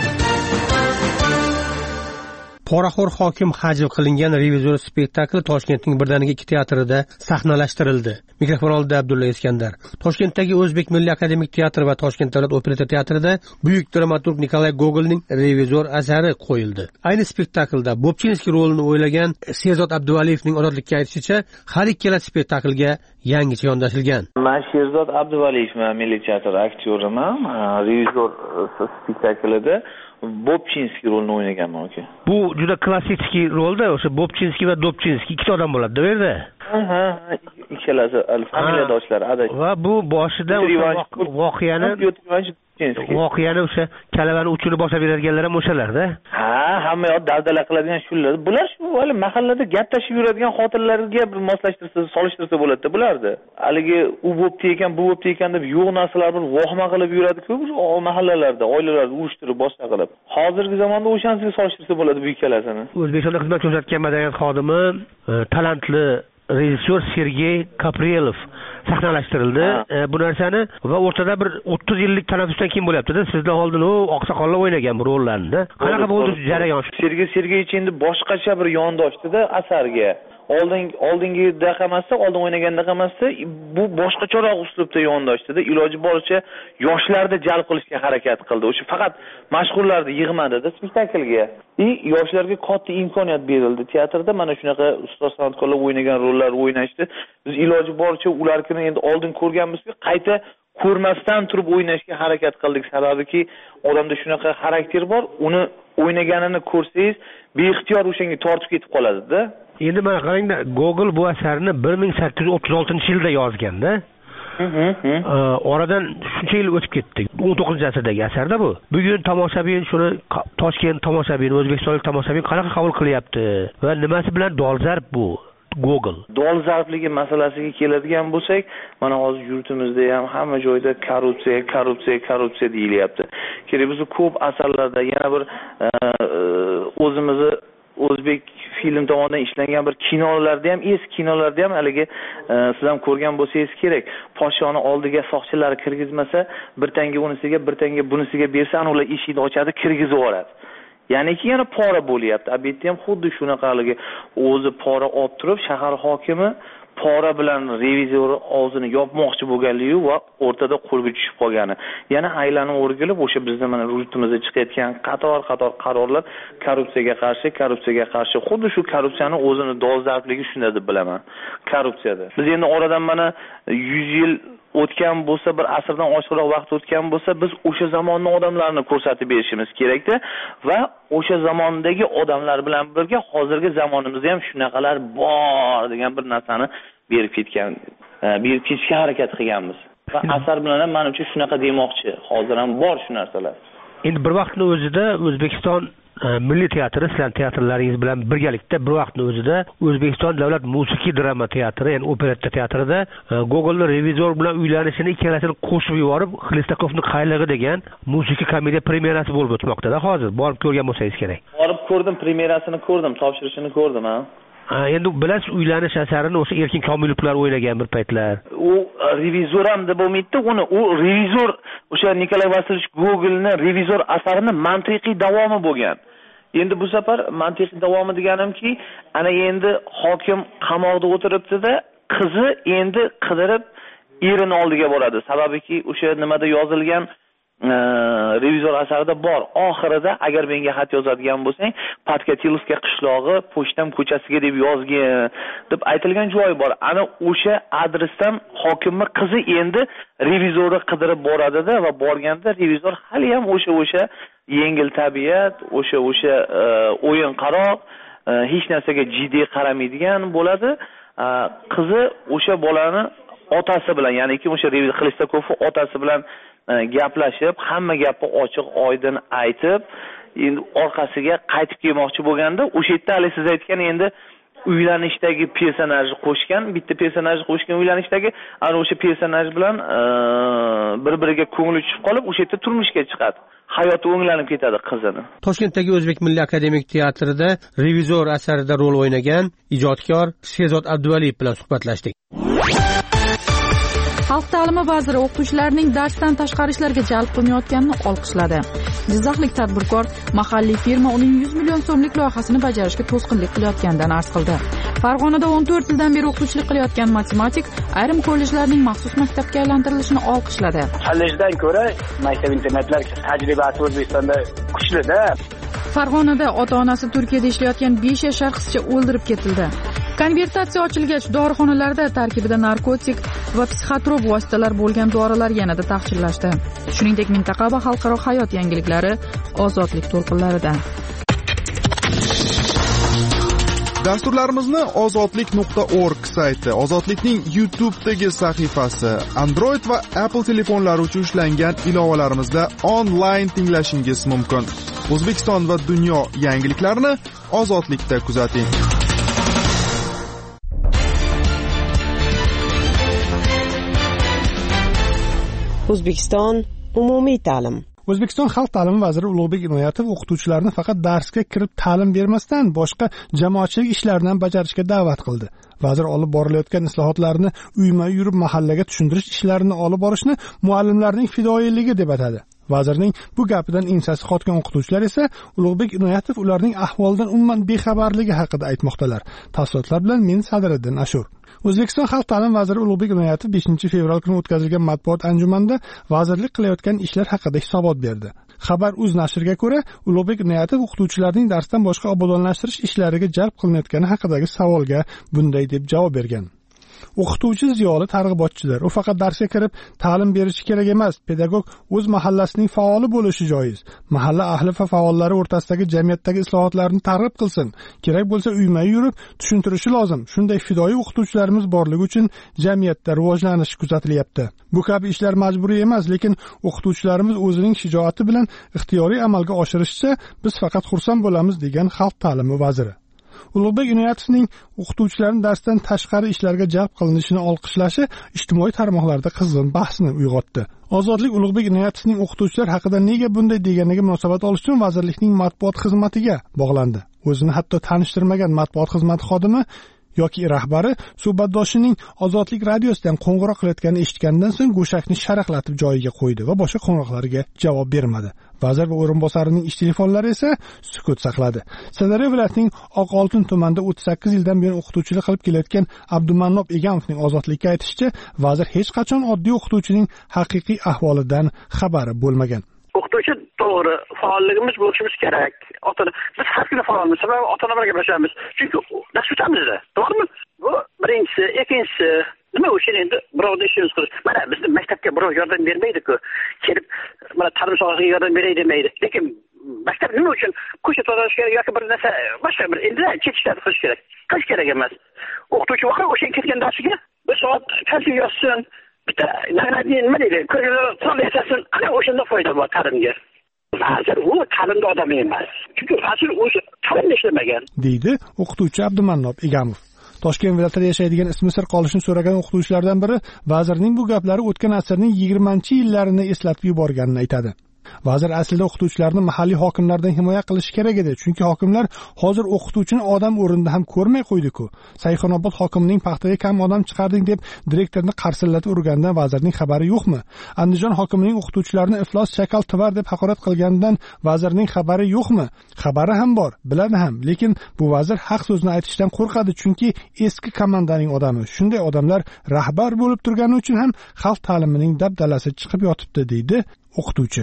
Poraxo'r hokim hajv qilingan revizor spektakli Toshkentning birdaniga ikki teatrida sahnalashtirildi. Mikrofon oldida Abdulla Iskandar. Toshkentdagi O'zbek Milliy akademik teatri va Toshkent davlat operetta teatrida buyuk dramaturg Nikolay Gogolning revizor asari qo'yildi. Ayni spektaklda Bobchinskiy rolini o'ylagan Sherzod Abduvaliyevning ozodlikka aytishicha, har ikkala spektaklga yangicha yondashilgan. Men Sherzod Abduvaliyevman, Milliy teatr aktyoriman. Revizor spektaklida Bobchinskiy rolini o'ynaganman aka. Bu juda klassik rolda, o'sha Bobchinskiy va Dobchinskiy ikkita odam bo'ladi, bu yerda. Ha, ikkalasi familiyadoshlar adash. Va bu boshida voqeani voqeani o'sha kalavani uchini boshlab beradiganlar ham o'shalarda. Ha, hamma yoq daldala qiladigan shular. Bular shu hali mahallada gaplashib yuradigan xotinlarga bir moslashtirsa, solishtirsa bo'ladi-da bularni. Haligi u bo'pti ekan, bu bo'pti ekan deb yo'q narsalar bir vohma qilib yuradi-ku, bu mahallalarda, oilalarda uyushtirib boshqa qilib. Hozirgi zamonda o'shanisiga solishtirsa bo'ladi bu ikkalasini. O'zbekistonda xizmat ko'rsatgan madaniyat xodimi, talantli rejissyor Sergey Kaprelov sahnalashtirildi. E, bu narsani va o'rtada bir o'ttiz yillik tanaffusdan keyin bo'lyapti-da. Sizlar oldin u oqsoqollar o'ynagan bu rollarni. Qanaqa bo'ldi jarayon? Sergey Sergeyevich endi boshqacha bir yondoshdi-da asarga. Oldin oldingidaqa emasda, oldin o'ynagandaqa emasda, bu boshqacharoq uslubda yondoshdida, iloji boricha yoshlarni jalb qilishga harakat qildi. O'sha faqat mashhurlarni yig'madi-da spektaklga. И yoshlarga katta imkoniyat berildi. Teatrda mana shunaqa ustoz san'atkorlar o'ynagan rollar o'ynashdi. Biz iloji boricha ularni endi oldin ko'rganmizki, qayta ko'rmasdan turib o'ynashga harakat qildik. Sababiki odamda shunaqa xarakter bor, uni o'ynaganini ko'rsangiz, beixtiyor o'shanga tortib ketib qoladi-da. Endi mana qarangda, Google bu asarni bir ming sakkiz yuz o'ttiz oltinchi yilda yozganda. Oradan shuncha yil o'tib ketdi. o'n to'qqizinchi asrdagi asarda bu. Bugun tomoshabin shuni Toshkent tomoshabin, O'zbekistonlik tomoshabin qanaqa qabul qilyapti va nimasi bilan dolzarb bu Google? Dolzarbligi masalasiga keladigan bo'lsak, mana hozir yurtimizda ham hamma joyda korrupsiya, korrupsiya, korrupsiya deyilyapti. Kerak bo'lsa ko'p asarlarda yana bir o'zimizni o'zbek film tomonidan ishlangan bir kinolarda ham, eski kinolarda ham haligi siz ham ko'rgan bo'lsangiz kerak. Podshoni oldiga soqchilar kirgizmasa, bir tanga unisiga, bir tanga bunisiga bersa, ular eshikni ochadi, kirgizib yuboradi. Ya'ni ki yana pora bo'lyapti. Albatta ham xuddi shunaqaligi o'zi pora olib turib, shahar hokimi pora bilan revizor og'zini yopmoqchi bo'lganligi va o'rtada qo'lga tushib qolgani. Yana aylanib o'rgilib o'sha bizning mana yurtimizda chiqayotgan qator-qator qarorlar korrupsiyaga qarshi, korrupsiyaga qarshi. Xuddi shu korrupsiyani o'zini dolzarbligi shunda deb bilaman. Korrupsiyada. Biz endi oradan mana yuz yil o'tgan bo'lsa, bir asrdan oshiqroq vaqt o'tgan bo'lsa, biz o'sha zamonning odamlarini ko'rsatib berishimiz kerakda va o'sha zamondagi odamlar bilan birga hozirgi zamonimizda ham shunaqalar bor degan bir narsani berib ketgan, berib ketishga harakat qilganmiz. Va asar bilan ham menimcha shunaqa demoqchi. Hozir ham bor shu narsalar. Endi bir vaqtning o'zida O'zbekiston Milliy teatri, sizlar teatrlaringiz bilan birgalikda bir vaqtning o'zida O'zbekiston davlat musiqiy drama teatri, ya'ni operetta teatrida Gogolning revizor bilan uylanishini ikkalasini qo'shib yuborib, Xlistakovning qaylig'i degan musiqiy komediya premyerasi bo'lib o'tmoqda-da hozir. Borib ko'rgan bo'lsangiz kerak. Borib ko'rdim, premyerasini ko'rdim, topshirishini ko'rdim, ha. Endi bilasiz, uylanish asarini o'sha Erkin Komilovlar o'ynagan bir paytlar. U revizor ham deb bo'lmaydi, uni u revizor o'sha Nikolay Vasilovich Gogolning revizor asarini mantiqiy davomi bo'lgan. Endi bu safar mantiqiy davomi deganimki, ana endi hokim qamoqda o'tiribdi-da, qizi endi qidirib erini oldiga boradi. Sababiki o'sha nimada yozilgan revizor asarida bor. Oxirida agar menga xat yozadigan bo'lsang, Patkatilovska qishlog'i, Pochtam ko'chasiga deb yozgin deb aytilgan joy bor. Ana o'sha adresdan hokimning qizi endi revizorni qidirib boradi-da va borganda revizor hali ham o'sha o'sha yengil tabiat, o'sha o'sha o'yin qaroq, hech narsaga jiddiy qaramaydigan bo'ladi. Qizi o'sha bolani otasi bilan, ya'niki o'sha revizor Xlistakovning otasi bilan gaplashib, hamma gapni ochiq oydin aytib, endi orqasiga qaytib kelmoqchi bo'lganda, o'sha yerda hali siz aytgan endi uylanishdagi personajni qo'shgan, bitta personajni qo'shgan uylanishdagi, ana o'sha personaj bilan bir-biriga ko'ngli tushib qolib, o'sha yerda turmushga chiqadi. Hayoti o'nglanib ketadi qizini. Toshkentdagi O'zbek Milliy akademik teatrida revizor asarida rol o'ynagan ijodkor Sherzod Abduvaliyev bilan suhbatlashdik. Xalq ta'limi vaziri o'qituvchilarning darsdan tashqari ishlarga jalb qilinayotganini olqishladi. Jizzaxlik tadbirkor mahalliy firma uning yuz million so'mlik loyihasini bajarishga to'sqinlik qilayotganidan arz qildi. Farg'onada o'n to'rt yildan beri o'qituvchilik qilayotgan matematik ayrim kollejlarning maxsus maktabga aylantirilishini olqishladi. Kollejdan ko'ra maktab internatlar tajribasi O'zbekistonda kuchli-da. Farg'onada ota-onasi Turkiyada ishlayotgan besh yashar qizcha o'ldirib ketildi. Konvertatsiya ochilgach, dorixonalarda tarkibida narkotik va psixotrop vositalar bo'lgan dorilar yanada taqchillashdi. Shuningdek, mintaqa va xalqaro hayot yangiliklari ozodlik to'lqinlarida. Dasturlarimizni ozodlik nuqta org sayti, Ozodlikning YouTube'dagi sahifasi, Android va Apple telefonlari uchun ishlangan ilovalarimizda onlayn tinglashingiz mumkin. O'zbekiston va dunyo yangiliklarini Ozodlikda kuzating. O'zbekiston umumiy ta'lim. O'zbekiston xalq ta'limi vaziri Ulug'bek Inoyatov o'qituvchilarni faqat darsga kirib ta'lim bermasdan boshqa jamoatchilik ishlaridan bajarishga da'vat qildi. Vazir olib borilayotgan islohotlarni uyma-uy yurib mahallaga tushuntirish ishlarini olib borishni muallimlarning fidoyiligi deb atadi. Vazirning bu gapidan ensasi qotgan o'qituvchilar esa Ulug'bek Inoyatov ularning ahvolidan umuman bexabarligi haqida aytmoqdalar. Tafsilotlar bilan men Sadiriddin Ashur. O'zbekiston xalq ta'limi vaziri Ulug'bek Inoyatov beshinchi fevral kuni o'tkazilgan matbuot anjumanida vazirlik qilayotgan ishlar haqida hisobot berdi. Xabar uz nashriga ko'ra, Ulug'bek Inoyatov o'qituvchilarning darsdan boshqa obodonlashtirish ishlariga jalb qilinayotgani haqidagi savolga bunday deb javob bergan. O'qituvchi ziyoli targ'ibotchidir. U faqat darsga kirib ta'lim berishi kerak emas, pedagog o'z mahallasining faoli bo'lishi joiz. Mahalla ahli va faollari o'rtasidagi jamiyatdagi islohotlarni targ'ib qilsin. Kerak bo'lsa uyma yurib tushuntirishi lozim. Shunday fidoyi o'qituvchilarimiz borligi uchun jamiyatda rivojlanish kuzatilyapti. Bu kabi ishlar majburiy emas, lekin o'qituvchilarimiz o'zining shijoati bilan ixtiyoriy amalga oshirishicha biz faqat xursand bo'lamiz, degan xalq ta'limi vaziri. Ulug'bek Inoyatovning o'qituvchilarning darsdan tashqari ishlarga jalb qilinishini olqishlashi ijtimoiy tarmoqlarda qizg'in bahsni uyg'otdi. Ozodlik Ulug'bek Inoyatovning o'qituvchilar haqida nega bunday deganiga munosabat olish uchun vazirlikning matbuot xizmatiga bog'landi. O'zini hatto tanishtirmagan matbuot xizmati xodimi yoki rahbari suhbatdoshining Ozodlik radiosidan qo'ng'iroq qilayotganini eshitgandan so'ng go'shakni sharaqlatib joyiga qo'ydi va boshqa qo'ng'iroqlarga javob bermadi. Vazir va o'rinbosarining ish telefonlari esa sukut saqladi. Sirdaryo viloyatining Oqoltin tumanida o'ttiz sakkiz yildan beri o'qituvchilik qilib kelayotgan Abdumannob Egamovning Ozodlikka aytishicha, vazir hech qachon oddiy o'qituvchining haqiqiy ahvolidan xabari bo'lmagan. O'qituvchi to'g'ri faolligimiz bo'lishimiz kerak. Ota biz har kuni faolmiz, sababi ota-onalar bilan gaplashamiz. Chunki dars o'tamizda, to'g'rimi? Bu birinchisi, ikkinchisi nima uchun endi birovni ishimiz qilish. Mana bizni maktabga birov yordam bermaydi-ku. Kelib mana ta'lim sohasiga yordam beray demaydi. Lekin maktab nima uchun ko'cha tozalash kerak yoki bir narsa boshqa bir endi ketishlarni qilish kerak. Qilish kerak emas. O'qituvchi vaqt o'sha ketgan darsiga bir soat tansiy yozsin. Bitta nima deydi? Ko'rgazma solib yasasin. Ana o'shanda foyda bor ta'limga. Vazir u ta'limda odam emas. Chunki vazir o'zi ta'limda ishlamagan, deydi o'qituvchi Abdumannob Egamov. Toshkent viloyatida yashaydigan ismi sir qolishini so'ragan o'qituvchilardan biri vazirning bu gaplari o'tgan asrning yigirmanchi yillarini eslatib yuborganini aytadi. Vazir aslida o'qituvchilarni mahalliy hokimlardan himoya qilish kerak edi, chunki hokimlar hozir o'qituvchini odam o'rnida ham ko'rmay qo'ydi-ku. Sayxonobod hokimining paxtaga kam odam chiqarding deb direktorni qarsillatib urgandan vazirning xabari yo'qmi? Andijon hokimining o'qituvchilarni iflos shakal tivar deb haqorat qilganidan vazirning xabari yo'qmi? Xabari ham bor, biladi ham, lekin bu vazir haq so'zni aytishdan qo'rqadi, chunki eski komandaning odami. Shunday odamlar rahbar bo'lib turgani uchun ham xalq ta'limining dabdalasi chiqib yotibdi, deydi o'qituvchi.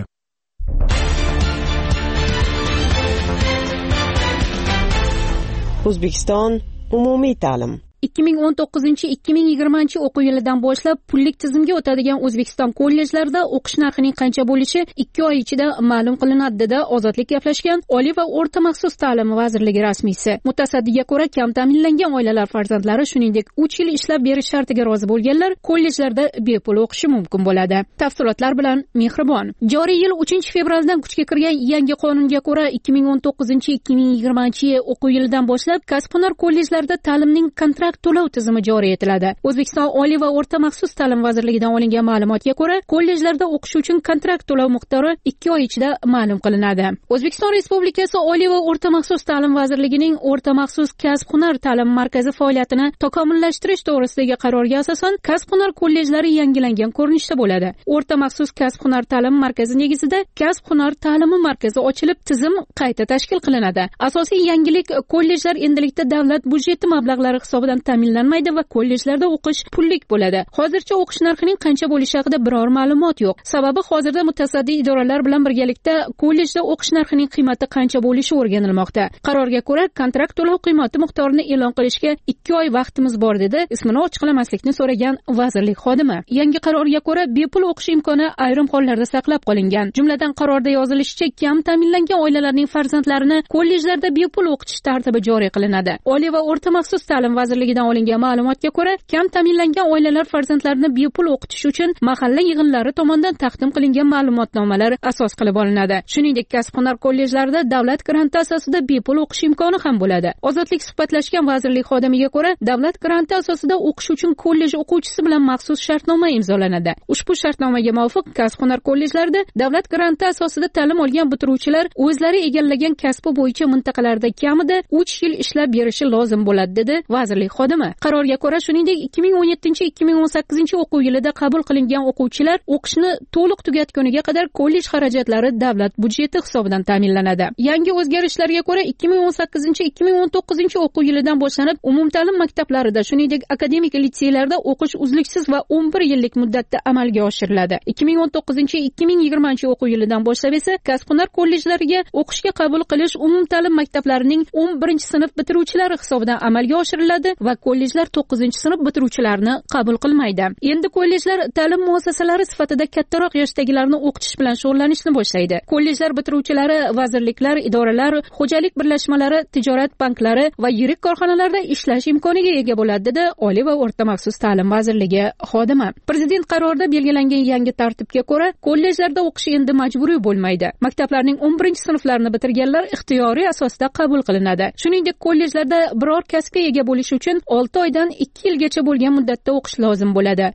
O'zbekiston umumiy ta'lim ikki ming o'n to'qqizinchi ikki ming yigirmanchi o'quv yilidan boshlab pullik tizimga o'tadigan O'zbekiston kollejlarida o'qish narxining qancha bo'lishi ikki oy ichida ma'lum qilinadi, dedi Ozodlik gaplashgan Oliy va o'rta maxsus ta'lim vazirligi rasmiysi. Mutasaddiga ko'ra, kam ta'minlangan oilalar farzandlari, shuningdek uch yil ishlab berish shartiga rozi bo'lganlar kollejlarda bepul o'qishi mumkin bo'ladi. Tafsilotlar bilan Mehribon. Joriy yil uchinchi fevraldan kuchga kirgan yangi qonunga ko'ra ikki ming o'n to'qqizinchi ikki ming yigirmanchi o'quv yilidan boshlab kasb-hunar kollejlarida ta'limning kontrakt to'lov tizimi joriy etiladi. O'zbekiston Oliy va o'rta maxsus ta'lim vazirligidan olingan ma'lumotga ko'ra, kollejlarda o'qish uchun kontrakt to'lov miqdori ikki oy ichida ma'lum qilinadi. O'zbekiston Respublikasi Oliy va o'rta maxsus ta'lim vazirligining o'rta maxsus kasb-hunar ta'lim markazi faoliyatini takomillashtirish to'g'risidagi qarorga asosan kasb-hunar kollejlari yangilangan ko'rinishda bo'ladi. O'rta maxsus kasb-hunar ta'lim markazi negizida kasb-hunar ta'limi markazi ochilib, tizim qayta tashkil qilinadi. Asosiy yangilik, kollejlar endilikda davlat budjeti mablag'lari hisobidan ta'minlanmaydi va kollejlarda o'qish pullik bo'ladi. Hozircha o'qish narxining qancha bo'lishi haqida biror ma'lumot yo'q. Sababi hozirda mutasaddi idoralar bilan birgalikda kollejda o'qish narxining qiymati qancha bo'lishi o'rganilmoqda. Qarorga ko'ra, kontrakt to'lov qiymati miqdorini e'lon qilishga ikki oy vaqtimiz bor, dedi ismini ochiqlamaslikni so'ragan vazirlik xodimi. Yangi qarorga ko'ra, bepul o'qish imkoni ayrim hollarda saqlab qolingan. Jumladan, qarorda yozilishicha, kam ta'minlangan oilalarning farzandlarini kollejlarda bepul o'qitish tartibi joriy qilinadi. Oliy va o'rta maxsus ta'lim vazirligidan olingan ma'lumotga ko'ra, kam ta'minlangan oilalar farzandlarini bepul o'qitish uchun mahalla yig'inlari tomonidan taqdim qilingan ma'lumotnomalar asos qilib olinadi. Shuningdek, kasb-hunar kollejlarida davlat granti asosida bepul o'qish imkoni ham bo'ladi. Ozodlik suhbatlashgan vazirlik xodimiga ko'ra, davlat granti asosida o'qish uchun kollej o'quvchisi bilan maxsus shartnoma imzolanadi. Ushbu shartnomaga muvofiq kasb-hunar kollejlarida davlat granti asosida ta'lim olgan bitiruvchilar o'zlari egallagan kasbi bo'yicha mintaqalarda kamida uch yil ishlab berishi lozim bo'ladi, dedi vazirlik xodimi. Qarorga ko'ra, shuningdek ikki ming o'n yettinchi ikki ming o'n sakkizinchi o'quv yilida qabul qilingan o'quvchilar o'qishni to'liq tugatguniga qadar kollej xarajatlari davlat budjeti hisobidan ta'minlanadi. Yangi o'zgarishlarga ko'ra, ikki ming o'n sakkizinchi ikki ming o'n to'qqizinchi o'quv yilidan boshlanib, umumta'lim maktablarida, shuningdek akademik litseylarda o'qish uzluksiz va o'n bir yillik muddatda amalga oshiriladi. ikki ming o'n to'qqizinchi ikki ming yigirmanchi o'quv yilidan boshlab esa kasb-hunar kollejlariga o'qishga qabul qilish umumta'lim maktablarining o'n birinchi sinf bitiruvchilari hisobidan amalga oshiriladi va kollejlar to'qqizinchi sinf bitiruvchilarini qabul qilmaydi. Endi kollejlar ta'lim muassasalari sifatida kattaroq yoshdagilarni o'qitish bilan shug'ullanishni boshlaydi. Kollejlar bitiruvchilari vazirliklar, idoralar, xo'jalik birlashmalari, tijorat banklari va yirik korxonalarda ishlash imkoniga ega bo'ladi, dedi Oliy va o'rta maxsus ta'lim vazirligi xodimi. Prezident qarorida belgilangan yangi tartibga ko'ra, kollejlarda o'qish endi majburiy bo'lmaydi. Maktablarning o'n birinchi sinflarini bitirganlar ixtiyoriy asosda qabul qilinadi. Shuningdek, kollejlarda biror kasbga ega bo'lish uchun olti oydan ikki yilgacha bo'lgan muddatda o'qish lozim bo'ladi.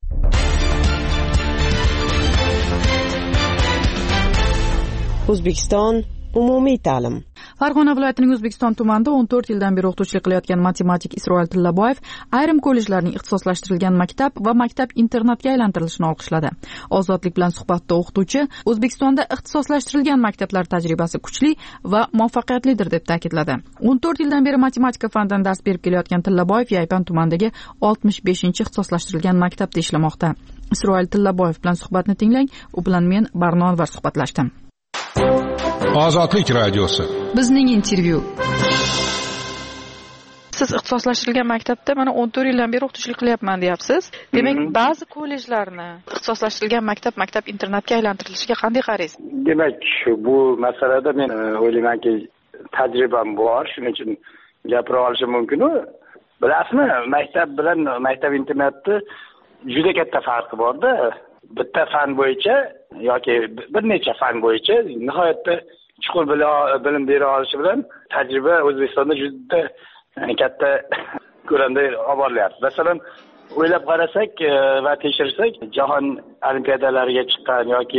O'zbekiston umumiy ta'lim. Farg'ona viloyatining O'zbekiston tumanida o'n to'rt yildan beri o'qituvchilik qilayotgan matematik Isroil Tillaboyev ayrim kollejlarning ixtisoslashtirilgan maktab va maktab internatga aylantirilishini olqishladi. Ozodlik bilan suhbatda o'qituvchi O'zbekistonda ixtisoslashtirilgan maktablar tajribasi kuchli va muvaffaqiyatlidir deb ta'kidladi. o'n to'rt yildan beri matematika fanidan dars berib kelayotgan Tillaboyev Yaypan tumanidagi oltmish beshinchi ixtisoslashtirilgan maktabda ishlamoqda. Isroil Tillaboyev bilan suhbatni tinglang. U bilan men Barno Anvar suhbatlashdim. Ozodlik radiosi. Bizning intervyu. Siz ixtisoslashtirilgan maktabda mana o'n to'rt yildan beri o'qituvchilik qilyapman deyapsiz. Demak, ba'zi kollejlarni ixtisoslashtirilgan maktab, maktab internatga aylantirilishiga qanday qaraysiz? Demak, bu masalada men o'ylaymanki, tajribam bor, shuning uchun gapira olishim mumkin. Bilasizmi, maktab bilan maktab internatni juda katta farqi bor-da. Bitta fan bo'yicha yoki bir necha fan bo'yicha nihoyatda chuqur bilim bera olishi bilan tajriba O'zbekistonda juda katta ko'lamda olib borilyapti. Masalan, o'ylab qarasak va tekshirsak, jahon olimpiadalariga chiqqan yoki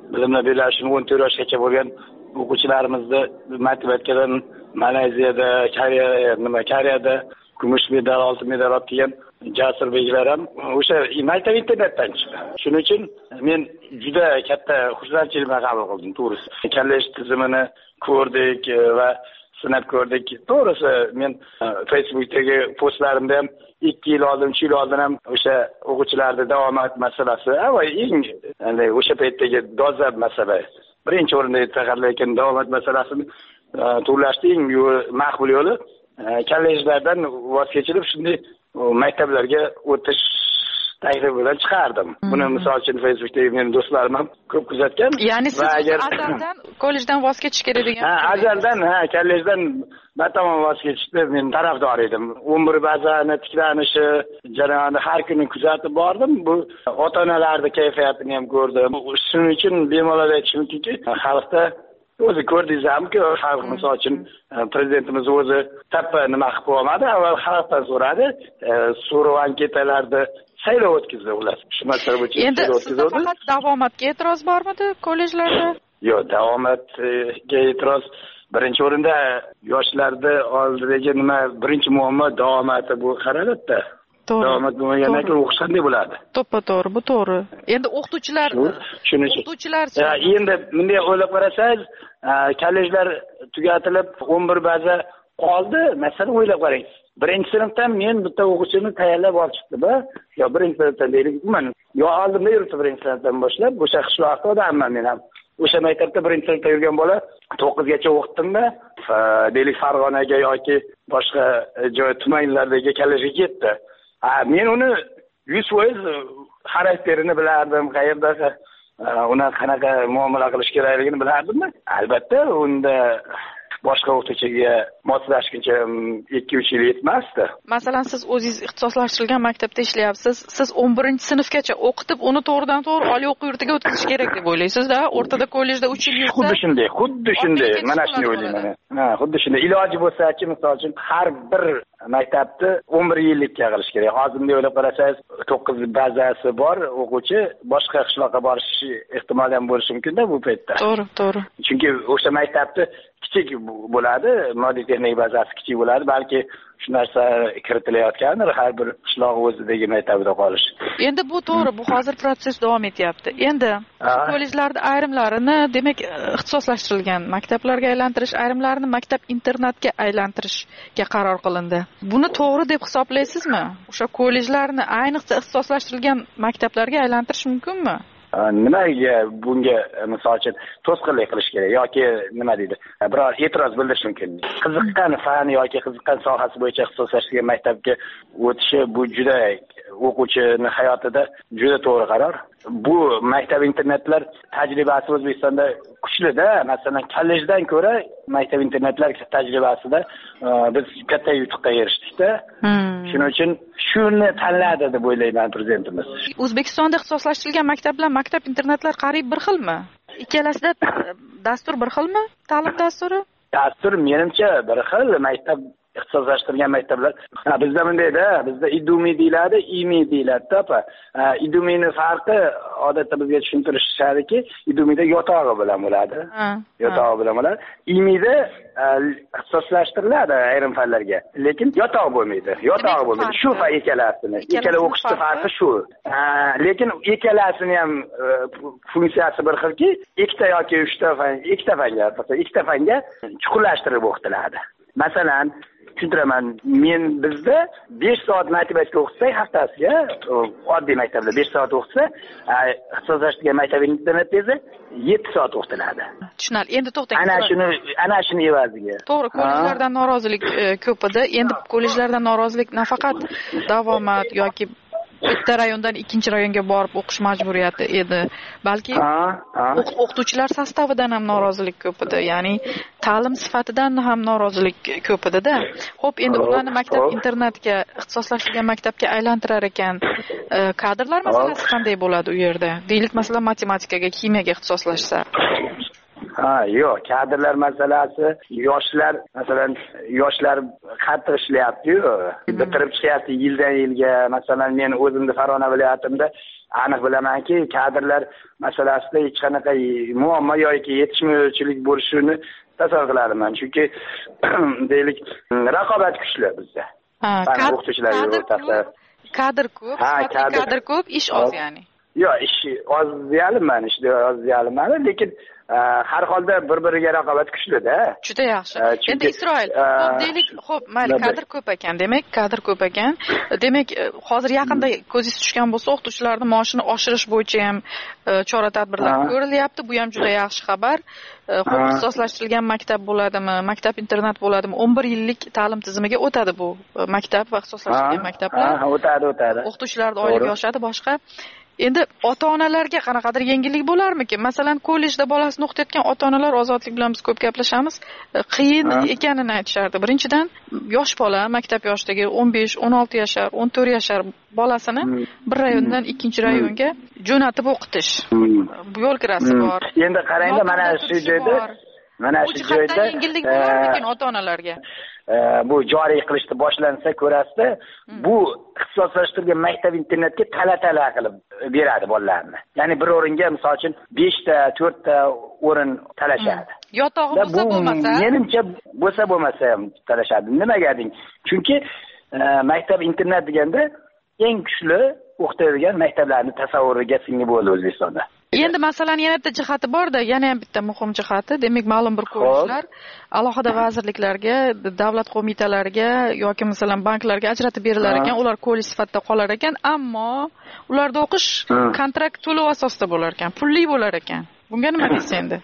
bilimlar belashini o'n to'rt yoshgacha bo'lgan o'quvchilarimizni matematikadan Malayziyada, Koreya, nima Koreyada kumush medal, oltin medal olib kelgan Jasurbeklar ham o'sha maktab internetdan chiqdi. Shuning uchun men juda katta xursandchilik bilan qabul qildim, to'g'risi. Kollej tizimini ko'rdik va sinab ko'rdik. To'g'risi men Facebookdagi postlarimda ham ikki yil oldin, uch yil oldin ham o'sha o'quvchilarning davomat masalasi, avval eng o'sha paytdagi dolzarb masala birinchi o'rinda edi, lekin davomat masalasini to'lashning eng maqbul yo'li kollejlardan voz kechilib shunday maktablarga o'tish taklifi bilan chiqardim. Buni misol uchun Facebookdagi mening do'stlarim ham ko'p kuzatgan. Ya'ni siz azaldan kollejdan voz kechish kerak degan. Ha, azaldan, ha, kollejdan batamom voz kechishni men tarafdor edim. o'n bir bazani tiklanishi jarayonida har kuni kuzatib bordim. Bu ota-onalarning kayfiyatini ham ko'rdim. Shuning uchun bemalol aytishim mumkinki, xalqda o'zi ko'rdingiz hamki, xalq misol uchun prezidentimiz o'zi tappa nima qilib qo'ymadi, avval xalqdan so'radi, so'rov anketalarda saylov o'tkazdi ular. Shu masala bo'yicha saylov o'tkazdi. Endi faqat davomatga e'tiroz bormidi kollejlarda? Yo'q, davomatga e'tiroz birinchi o'rinda yoshlarda oldidagi nima birinchi muammo davomati bu qaraladi-da. To'g'ri. Davomat bo'lmagandan keyin o'qish qanday bo'ladi? To'ppa to'g'ri, bu to'g'ri. Endi o'qituvchilar shuning uchun o'qituvchilar endi bunday o'ylab qarasangiz, kollejlar tugatilib o'n bir baza qoldi. Masalan, o'ylab qarang. Birinchi sinfdan men bitta o'quvchini tayyorlab olib chiqdim-a. Yo birinchi sinfdan deylik, umuman yo oldimda yuribdi birinchi sinfdan boshlab, o'sha qishloqda odamman men ham. O'sha maktabda birinchi sinfda yurgan bola to'qqizgacha o'qitdimmi? Deylik Farg'onaga yoki boshqa joy tumanlardagi kollejga ketdi. Ha, men uni yuz foiz xarakterini bilardim, qayerda uni qanaqa muomala qilish kerakligini bilardim. Albatta, unda boshqa o'qituvchiga moslashguncha ikki uch yil yetmasdi. Masalan, siz o'zingiz ixtisoslashtirilgan maktabda ishlayapsiz. Siz o'n birinchi sinfgacha o'qitib, uni to'g'ridan-to'g'ri oliy o'quv yurtiga o'tkazish kerak deb o'ylaysiz-da? O'rtada kollejda uch yil yursa. Xuddi shunday, xuddi shunday. Mana shuni o'ylayman. Ha, xuddi shunday. Iloji bo'lsa-chi, misol uchun har bir maktabni o'n bir yillikka qilish kerak. Hozir bunday o'ylab qarasangiz, to'qqiz bazasi bor o'quvchi boshqa qishloqqa borish ehtimoli ham bo'lishi mumkin-da bu paytda. To'g'ri, to'g'ri. Chunki o'sha maktabni kichik bo'ladi, moddiy texnik bazasi kichik bo'ladi, balki shu narsa kiritilayotgandir har bir qishloq o'zidagi maktabida qolish. Endi bu to'g'ri, bu hozir proses davom etyapti. Endi kollejlarda ayrimlarini, demak, ixtisoslashtirilgan maktablarga aylantirish, ayrimlarini maktab internatga aylantirishga qaror qilindi. Buni to'g'ri deb hisoblaysizmi? O'sha kollejlarni ayniqsa ixtisoslashtirilgan maktablarga aylantirish mumkinmi? Nimaga bunga misol uchun to'sqinlik qilish kerak yoki nima deydi? Biror e'tiroz bildirish mumkin. Qiziqqan fan yoki qiziqqan sohasi bo'yicha ixtisoslashtirilgan maktabga o'tishi bu juda o'quvchini hayotida juda to'g'ri qaror. Bu maktab internatlar tajribasi O'zbekistonda kuchli-da. Masalan, kollejdan ko'ra maktab internatlar tajribasida biz katta yutuqqa erishdik-da. Shuning uchun shuni tanladi deb o'ylayman prezidentimiz. O'zbekistonda ixtisoslashtirilgan maktab bilan maktab internatlar qariyb bir xilmi? Ikkalasida dastur bir xilmi? Ta'lim dasturi? Dastur menimcha bir xil. Maktab ixtisoslashtirilgan maktablar bizda bundayda, bizda idumi deyiladi, imi deyiladi-da. Idumini farqi odatda bizga tushuntirishadiki, idumida yotog'i bilan bo'ladi. Yotog'i bilan bo'ladi. Imida ixtisoslashtiriladi ayrim fanlarga, lekin yotoq bo'lmaydi. Yotog'i bo'lmaydi. Shu fa ikkalasini. Ikkala o'qishning farqi shu. Lekin ikkalasini ham funksiyasi bir xilki, ikkita yoki uchta fan, ikkita fanga, ikkita fanga chuqurlashtirib o'qitiladi. Masalan, tushuntiraman, men bizda besh soat matematika o'qitsak haftasiga, oddiy maktabda besh soat o'qitsa, ixtisoslashtirilgan maktab internatida yetti soat o'qitiladi. Tushunarli. Endi to'xtang. Ana shuni, ana shuni evaziga. To'g'ri, kollejlardan norozilik ko'p edi. Endi kollejlardan norozilik nafaqat davomat yoki bitta rayondan ikkinchi rayonga borib o'qish majburiyati edi, balki o'qituvchilar sostavidan ham norozilik ko'p edi, ya'ni ta'lim sifatidan ham norozilik ko'p edi-da. Xo'p, endi ularni maktab internatga, ixtisoslashtirilgan maktabga aylantirar ekan, kadrlar masalasi qanday bo'ladi u yerda? Deylik, masalan, matematikaga, kimyaga ixtisoslashsa. ha yo'q, kadrlar masalasi, yoshlar masalan yoshlar qattiq ishlayapti-yu, bitirib chiqyapti yildan yilga. Masalan men o'zimni Farg'ona viloyatimda aniq bilamanki, kadrlar masalasida hech qanaqa muammo yoki yetishmovchilik bo'lishini tasavvur qilaman. Chunki deylik raqobat kuchli bizda. Ha, kadr ko'p, kadr ko'p, ish oz ya'ni. Yo'q, ish oz deyapman, ish oz deyapman, lekin har holda bir-biriga raqobat kuchli-da. Juda yaxshi. Endi Isroil, xo'p deylik, xo'p, mayli, kadr ko'p ekan, demak, kadr ko'p ekan. Demak, hozir yaqinda ko'zingiz tushgan bo'lsa, o'qituvchilarning maoshini oshirish bo'yicha ham chora-tadbirlar ko'rilyapti. Bu ham juda yaxshi xabar. Xo'p, ixtisoslashtirilgan maktab bo'ladimi, maktab internat bo'ladimi? o'n bir yillik ta'lim tizimiga o'tadi bu maktab va ixtisoslashtirilgan maktablar. Ha, o'tadi, o'tadi. O'qituvchilarning oyligi oshadi, boshqa. Endi ota-onalarga qanaqadir yengillik bo'larmikin? Masalan, kollejda bolasini o'qitayotgan ota-onalar, Ozodlik bilan biz ko'p gaplashamiz, qiyin ekanini aytishardi. Birinchidan, yosh bola, maktab yoshidagi o'n besh, o'n olti yashar, o'n to'rt yashar bolasini bir rayondan ikkinchi rayonga jo'natib o'qitish. Yo'l kirasi bor. Endi qarangda, mana shu joyda, mana shu joyda yengillik bo'larmikin ota-onalarga? Bu joriy qilishni boshlansa ko'rasizda, bu ixtisoslashtirilgan maktab internatga tala-tala qilib beradi bolalarni. Ya'ni bir o'ringa misol uchun besh ta, to'rt ta o'rin talashadi. Yotog'i bo'lsa bo'lmasa, menimcha bo'lsa bo'lmasa ham talashadi. Nimaga deng? Chunki maktab internat deganda eng kuchli o'qitadigan maktablarni tasavvuriga singib bo'ldi O'zbekistonda. Endi masalan yana bitta jihati bor-da, yana ham bitta muhim jihati, demak ma'lum bir kollejlar alohida vazirliklarga, davlat qo'mitalariga yoki masalan banklarga ajratib berilar ekan, ular kollej sifatida qolar ekan, ammo ularda o'qish kontrakt to'lov asosida bo'lar ekan, pulli bo'lar ekan. Bunga nima deysiz endi?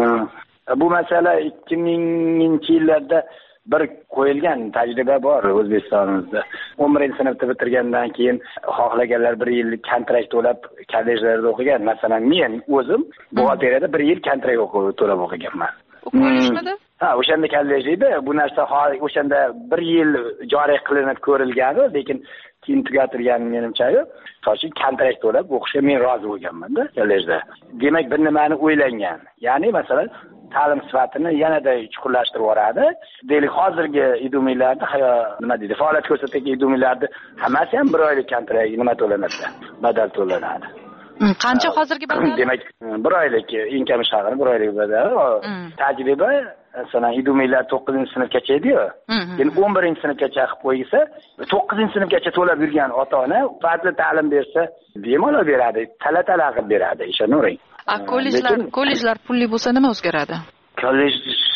Bu masala ikki minginchi yillarda bir qo'yilgan tajriba bor O'zbekistonimizda. o'n birinchi sinfni bitirgandan keyin xohlaganlar bir yillik kontrakt to'lab kollejlarda o'qigan. Masalan, men o'zim buxgalteriyada bir yil kontrakt to'lab o'qiganman. Kollejmidi? Ha, o'shanda kollej edi. Bu narsa o'shanda bir yil joriy qilinib ko'rilgani, lekin keyin tugatilgan menimcha yo'q. To'g'ri, kontrakt to'lab o'qishga men rozi bo'lganman-da kollejda. Demak, bir nimani o'ylangan. Ya'ni masalan ta'lim sifatini yanada chuqurlashtirib yuboradi. Deylik, hozirgi idumiylarda, nima deydi, faoliyat ko'rsatgan idumiylarda hammasi ham bir oylik kontrakt nima to'lanadi? Badal to'lanadi. Qancha hozirgi badal? Demak, bir oylik inkam shag'iri bir oylik badal. Tajriba masalan idumiylar to'qqizinchi sinfgacha edi-yu. Endi o'n birinchi sinfgacha qilib qo'ysa, to'qqizinchi sinfgacha to'lab yurgan ota-ona fazla ta'lim bersa, bemalol beradi, tala-tala qilib beradi, ishonavering. A kollejlar, kollejlar pulli bo'lsa nima o'zgaradi? Kollej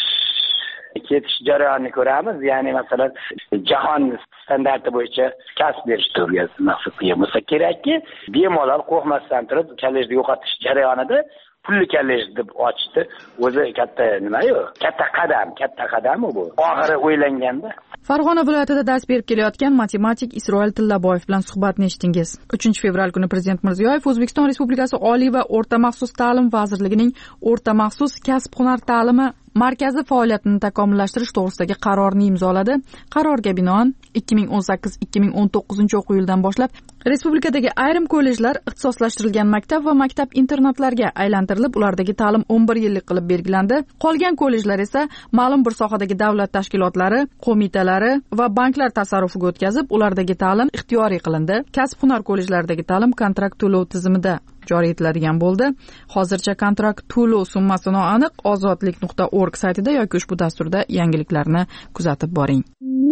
ketish jarayonini ko'ramiz. Ya'ni masalan, jahon standarti bo'yicha kasb berish turgasi maqsad qilgan bo'lsa kerakki, bemalol qo'rqmasdan turib kollejni yo'qotish jarayonida pulli kollej deb ochdi. O'zi katta nima-yu? Katta qadam, katta qadam bu. Oxiri o'ylanganda. Farg'ona viloyatida dars berib kelayotgan matematik Isroil Tillaboyev bilan suhbatni eshitdingiz. uchinchi fevral kuni Prezident Mirziyoyev O'zbekiston Respublikasi Oliy va o'rta maxsus ta'lim vazirligining o'rta maxsus kasb-hunar ta'limi markazi faoliyatini takomillashtirish to'g'risidagi qarorni imzoladi. Qarorga binoan ikki ming o'n sakkiz ikki ming o'n to'qqizinchi o'quv yilidan boshlab respublikadagi ayrim kollejlar ixtisoslashtirilgan maktab va maktab internatlarga aylantirilib, ulardagi ta'lim o'n bir yillik qilib belgilandi. Qolgan kollejlar esa ma'lum bir sohadagi davlat tashkilotlari, qo'mitalari va banklar tasarrufiga o'tkazib, ulardagi ta'lim ixtiyoriy qilindi. Kasb-hunar kollejlaridagi ta'lim kontrakt to'lov tizimida joriy etiladigan bo'ldi. Hozircha kontrakt to'lov summasi noaniq. ozodlik nuqta org saytida yoki ushbu dasturda yangiliklarni kuzatib boring.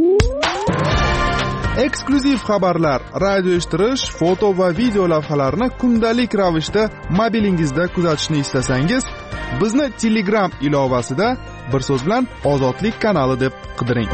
Eksklyuziv xabarlar, radio eshittirish, foto va video lavhalarni kundalik ravishda mobilingizda kuzatishni istasangiz, bizni Telegram ilovasida bir so'z bilan Ozodlik kanali deb qidiring.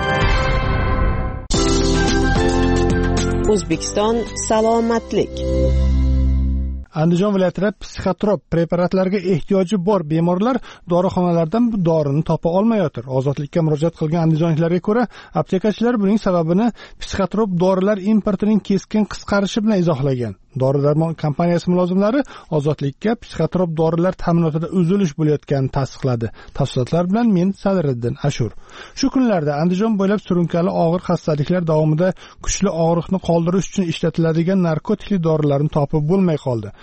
O'zbekiston salomatlik. Andijon viloyatida psixotrop preparatlarga ehtiyoji bor bemorlar dorixonalardan bu dorini topa olmayotir. Ozodlikka murojaat qilgan andijonliklarga ko'ra, aptekachilar buning sababini psixotrop dorilar importining keskin qisqarishi bilan izohlagan. Dori-darmon kompaniyasi mulozimlari Ozodlikka psixotrop dorilar ta'minotida uzilish bo'layotganini tasdiqladi. Tafsilotlar bilan men Sadriddin Ashur. Shu kunlarda Andijon bo'ylab surunkali og'ir xastaliklar davomida kuchli og'riqni qoldirish uchun ishlatiladigan narkotikli dorilarni topib bo'lmay qoldi.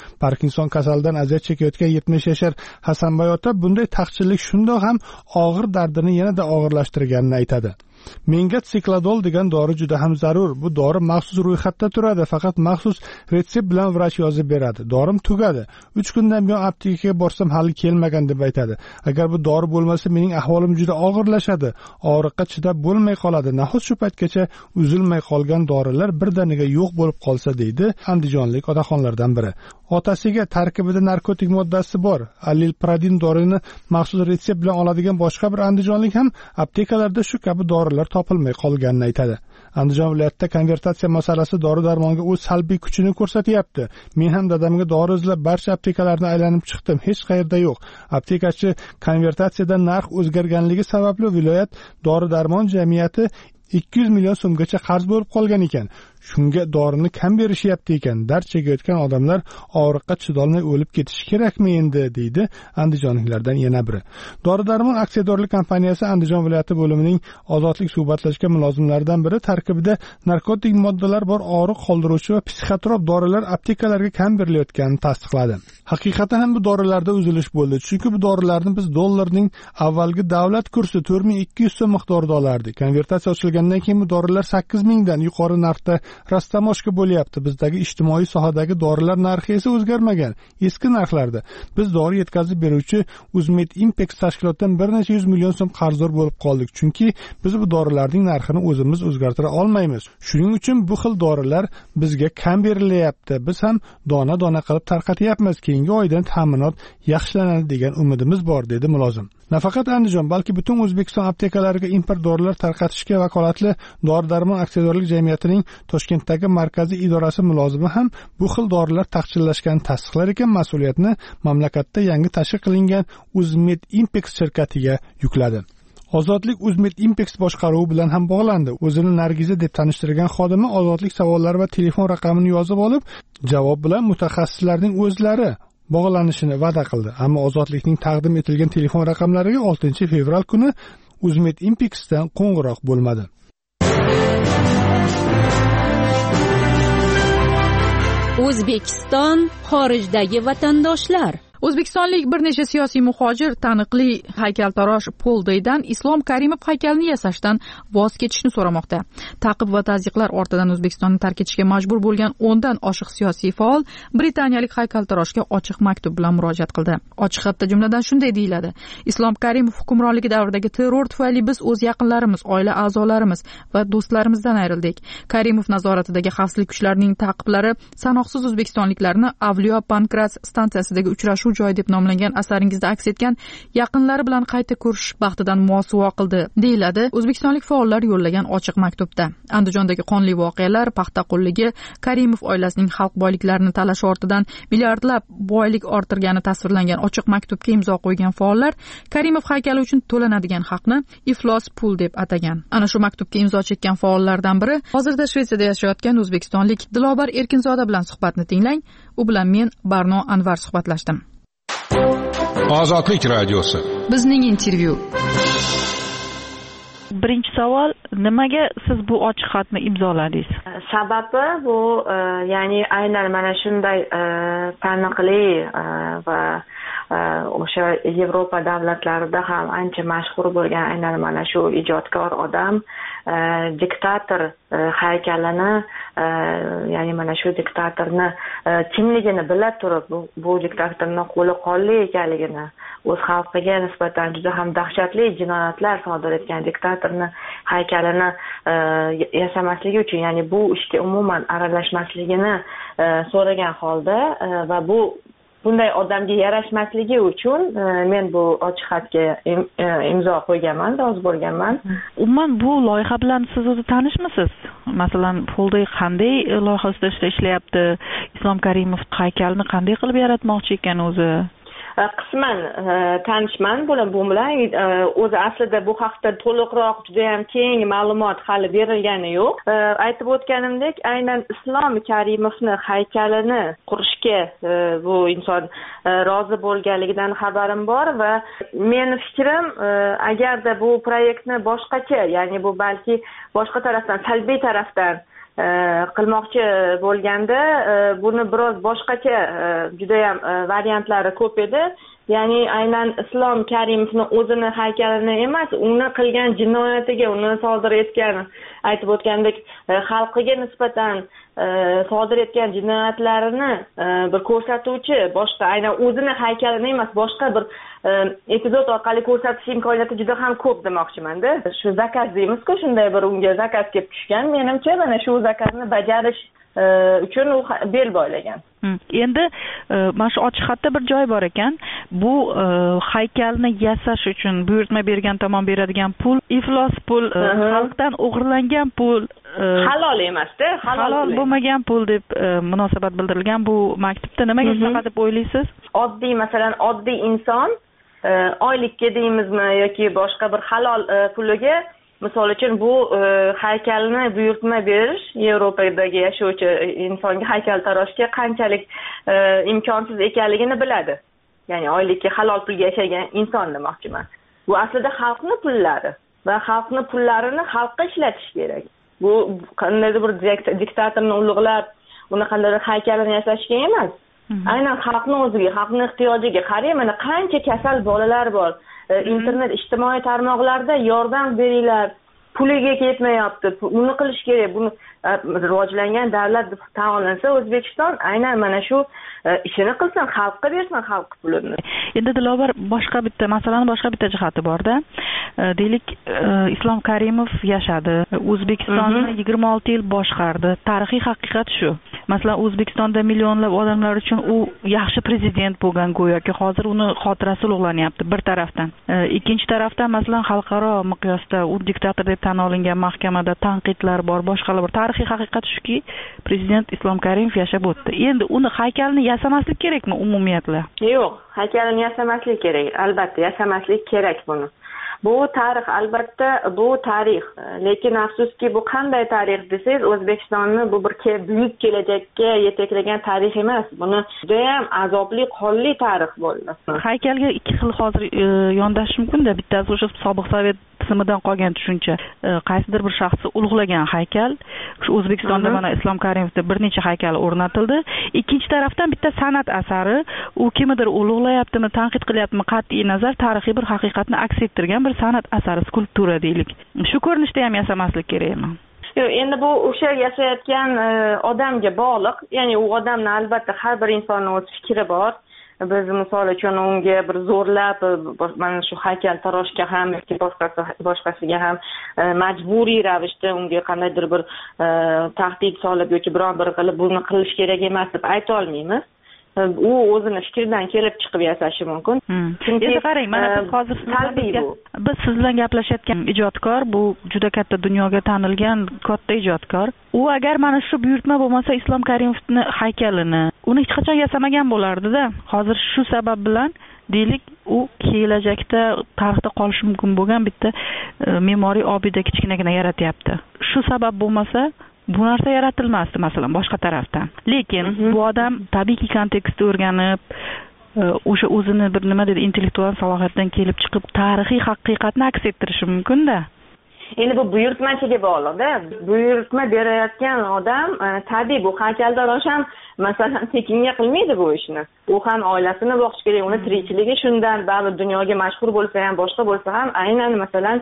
Parkinson kasalidan aziyat chekayotgan yetmish yashar Hasanboy ota bunday taqchillik shundoq ham og'ir dardini yanada og'irlashtirganini aytadi. Menga sikladol degan dori juda ham zarur. Bu dori maxsus ro'yxatda turadi, faqat maxsus retsept bilan vrach yozib beradi. Dorim tugadi. uch kundan buyon aptekaga borsam hali kelmagan deb aytadi. Agar bu dori bo'lmasa mening ahvolim juda og'irlashadi. Og'riqqa chidab bo'lmay qoladi. Nahot shu paytgacha uzilmay qolgan dorilar birdaniga yo'q bo'lib qolsa deydi andijonlik otaxonlardan biri. Otasiga tarkibida narkotik moddasi bor, Alilpradin dorini maxsus retsept bilan oladigan boshqa bir andijonlik ham aptekalarda shu kabi dorilar topilmay qolganini aytadi. Andijon viloyatida konvertatsiya masalasi dori-darmonga o'z salbiy kuchini ko'rsatyapti. Men ham dadamga dori izlab barcha aptekalarni aylanib chiqdim, hech qayerda yo'q. Aptekachi konvertatsiyada narx o'zgarganligi sababli viloyat dori-darmon jamiyati ikki yuz million so'mgacha qarz bo'lib qolgan ekan. Shunga dorini kam berishyapti ekan. Dard chekayotgan odamlar og'riqqa chidolmay o'lib ketishi kerakmi endi, deydi andijonliklardan yana biri. Dori-darmon aksiyadorlik kompaniyasi Andijon viloyati bo'limining ozodlik suhbatlashgan mulozimlaridan biri tarkibida narkotik moddalar bor og'riq qoldiruvchi va psixotrop dorilar aptekalarga kam berilayotganini tasdiqladi. Haqiqatan ham bu dorilarda uzilish bo'ldi, chunki bu dorilarni biz dollarning avvalgi davlat kursi to'rt ming ikki yuz so'm miqdorida olardik. Konvertatsiya ochilgandan keyin bu dorilar sakkiz ming dan yuqori narxda rastamoshka bo'lyapti. Bizdagi ijtimoiy sohadagi dorilar narxi esa o'zgarmagan, eski narxlarda. Biz dori yetkazib beruvchi Uzmed Impex tashkilotdan bir necha yuz million so'm qarzdor bo'lib qoldik, chunki biz bu dorilarning narxini o'zimiz o'zgartira olmaymiz. Shuning uchun bu xil dorilar bizga kam berilyapti. Biz ham dona-dona qilib tarqatyapmiz. Keyingi oydan ta'minot yaxshilanadi degan umidimiz bor, dedi mulozim. Nafaqat Andijon, balki butun O'zbekiston aptekalariga import dorilar tarqatishga vakolatli Dori-darmon aksiyadorlik jamiyatining Toshkentdagi markaziy idorasi mulozimi ham bu xil dorilar taqchillashganini tasdiqlar ekan, mas'uliyatni mamlakatda yangi tashkil qilingan Uzmed Impex shirkatiga yukladi. Ozodlik Uzmed Impex boshqaruvi bilan ham bog'landi. O'zini Nargiza deb tanishtirgan xodimi ozodlik savollari va telefon raqamini yozib olib, javob bilan mutaxassislarning o'zlari bog'lanishini va'da qildi. Ammo ozodlikning taqdim etilgan telefon raqamlariga oltinchi fevral kuni Uzmed Impexdan qo'ng'iroq bo'lmadi. O'zbekiston xorijdagi vatandoshlar. O'zbekistonlik bir necha siyosiy muhojir taniqli haykaltarosh Pol Deydan Islom Karimov haykalini yasashdan voz kechishni so'ramoqda. Ta'qib va tazyiqlar ortidan O'zbekistonni tark etishga majbur bo'lgan o'ndan oshiq siyosiy faol britaniyalik haykaltaroshga ochiq maktub bilan murojaat qildi. Ochiq xatda jumladan shunday deyiladi: Islom Karimov hukmronligi davridagi terror tufayli biz o'z yaqinlarimiz, oila a'zolarimiz va do'stlarimizdan ayrildik. Karimov nazoratidagi xavfsizlik kuchlarining ta'qiblari sanoqsiz o'zbekistonliklarni Avliyo Pankras stansiyasidagi uchrashuv joy deb nomlangan asaringizda aks etgan yaqinlari bilan qayta ko'rishish baxtidan mosuvo qildi, deyiladi o'zbekistonlik faollar yo'llagan ochiq maktubda. Andijondagi qonli voqealar, paxta qo'lligi, Karimov oilasining xalq boyliklarini talash ortidan milliardlab boylik orttirgani tasvirlangan ochiq maktubga imzo qo'ygan faollar Karimov haykali uchun to'lanadigan haqni iflos pul deb atagan. Ana shu maktubga imzo chekkan faollardan biri hozirda Shvetsiyada yashayotgan o'zbekistonlik Dilobar Erkinzoda bilan suhbatni tinglang. U bilan men Barno Anvar suhbatlashdim. Ozodlik radiosi. Bizning intervyu. Birinchi savol, nimaga siz bu ochiq xatni imzoladingiz? Sababi bu ya'ni aynan mana shunday taniqli va o'sha Yevropa davlatlarida ham ancha mashhur bo'lgan aynan mana shu ijodkor odam diktator haykalini, ya'ni mana shu diktatorni kimligini bila turib, bu diktatorning qo'li qonli ekanligini, o'z xalqiga nisbatan juda ham dahshatli jinoyatlar sodir etgan diktatorni haykalini yasamasligi uchun, ya'ni bu ishga umuman aralashmasligini so'ragan holda va bu bunday odamga yarashmasligi uchun men bu ochiq xatga imzo qo'yganman, rozi bo'lganman. Umuman bu loyiha bilan siz o'zi tanishmisiz? Masalan, Polday qanday loyiha ustida ishlayapti? Islom Karimov haykalini qanday qilib yaratmoqchi ekan o'zi? Qisman tanishman bu bilan. O'zi aslida bu haqda to'liqroq juda ham keng ma'lumot hali berilgani yo'q. Aytib o'tganimdek, aynan Islom Karimovni haykalini qurishga bu inson rozi bo'lganligidan xabarim bor va meni fikrim, agarda bu proyektni boshqacha, ya'ni bu balki boshqa tarafdan, salbiy tarafdan qilmoqchi bo'lganda buni biroz boshqacha judayam variantlari ko'p edi. Ya'ni aynan Islom Karimovni o'zini haykalini emas, uni qilgan jinoyatiga, uni sodir etgan, aytib o'tgandek, xalqiga nisbatan sodir etgan jinoyatlarini bir ko'rsatuvchi, boshqa aynan o'zini haykalini emas, boshqa bir epizod orqali ko'rsatish imkoniyati juda ham ko'p demoqchiman-da. Shu zakaz deymiz-ku, shunday bir unga zakaz kelib tushgan. Menimcha mana shu zakazni bajarish uchun u bel boylagan. Endi mana shu ochiq xatda bir joy bor ekan. Bu haykalni yasash uchun buyurtma bergan tomon beradigan pul, iflos pul, xalqdan o'g'irlangan pul, halol emas-da, halol bo'lmagan pul deb munosabat bildirilgan bu maktubda. Nimaga shunaqa deb o'ylaysiz? Oddiy, masalan, oddiy inson oylikka deymizmi yoki boshqa bir halol puliga, misol uchun bu haykalni buyurtma berish Yevropadagi yashovchi insonga haykaltaroshga qanchalik imkonsiz ekanligini biladi. Ya'ni oylikka halol pulga yashagan inson demoqchiman. Bu aslida xalqning pullari va xalqning pullarini xalqqa ishlatish kerak. Bu qandaydir bir diktatorni ulug'lab, uni qandaydir haykalini yasashga emas. Aynan xalqning o'ziga, xalqning ehtiyojiga. Qarang, mana qancha kasal bolalar bor. Internet, ijtimoiy tarmoqlarda yordam beringlar, puliga ketmayapti, buni qilish kerak. Buni rivojlangan davlat deb tan olinsa, O'zbekiston aynan mana shu ishini qilsin, xalqqa bersin xalq pulini. Endi Dilobar, boshqa bitta masalani boshqa bitta jihati bor-da. Deylik, Islom Karimov yashadi, O'zbekistonni yigirma olti yil boshqardi. Tarixiy haqiqat shu. Masalan, O'zbekistonda millionlab odamlar uchun u yaxshi prezident bo'lgan, go'yoki hozir uni xotirasi ulug'lanyapti bir tarafdan. Ikkinchi tarafdan, masalan, xalqaro miqyosda u diktator deb tan olingan mahkamada tanqidlar bor, boshqalar bor. Tarixiy haqiqat shuki, prezident Islom Karimov yashab o'tdi. Endi uni haykalini yasamaslik kerakmi umumiyatla? Yo'q, haykalini yasamaslik kerak. Albatta, yasamaslik kerak buni. Bu tarix, albatta bu tarix. Lekin afsuski bu qanday tarix desangiz, O'zbekistonni bu bir buyuk kelajakka yetaklagan tarix emas. Buni juda ham azobli, qonli tarix bo'ldi. Haykalga ikki xil hozir yondashish mumkin-da. Bittasi o'sha sobiq Sovet tizimidan qolgan tushuncha. Qaysidir bir shaxsni ulug'lagan haykal. Shu O'zbekistonda mana Islom Karimovda bir necha haykal o'rnatildi. Ikkinchi tarafdan bitta san'at asari, u kimnidir ulug'layaptimi, tanqid qilyaptimi, qat'iy nazar tarixiy bir haqiqatni aks ettirgan bir san'at asari, skulptura deylik. Shu ko'rinishda ham yasamaslik kerakmi? Yo'q, endi bu o'sha yashayotgan odamga bog'liq. Ya'ni u odamni albatta har bir insonning o'z fikri bor. Biz misol uchun unga bir zo'rlab mana shu haykal taroshga ham yoki boshqasiga ham majburiy ravishda unga qandaydir bir tahdid solib yoki biron bir qilib buni qilish kerak emas deb ayta olmaymiz. U o'zini fikridan kelib chiqib yasashi mumkin. Endi qarang, mana biz hozir biz siz bilan gaplashayotgan ijodkor, bu juda katta dunyoga tanilgan katta ijodkor. U agar mana shu buyurtma bo'lmasa, Islom Karimovning haykalini uni hech qachon yasamagan bo'lardi-da. Hozir shu sabab bilan deylik, u kelajakda tarixda qolishi mumkin bo'lgan bitta me'moriy obida kichkinagina yaratyapti. Shu sabab bo'lmasa, bu narsa yaratilmasdi, masalan, boshqa tarafdan. Lekin bu odam tabiiyki kontekstni o'rganib, o'sha o'zini bir nima dedi, intellektual salohiyatdan kelib chiqib, tarixiy haqiqatni aks ettirishi mumkin-da. Endi bu buyurtmachiga bog'liq-da. Buyurtma berayotgan odam tabiiy bu haykaltarosh ham masalan tekinga qilmaydi bu ishni. U ham oilasini boqish kerak, uni tirikchiligi shundan, baribir dunyoga mashhur bo'lsa ham, boshqa bo'lsa ham, aynan masalan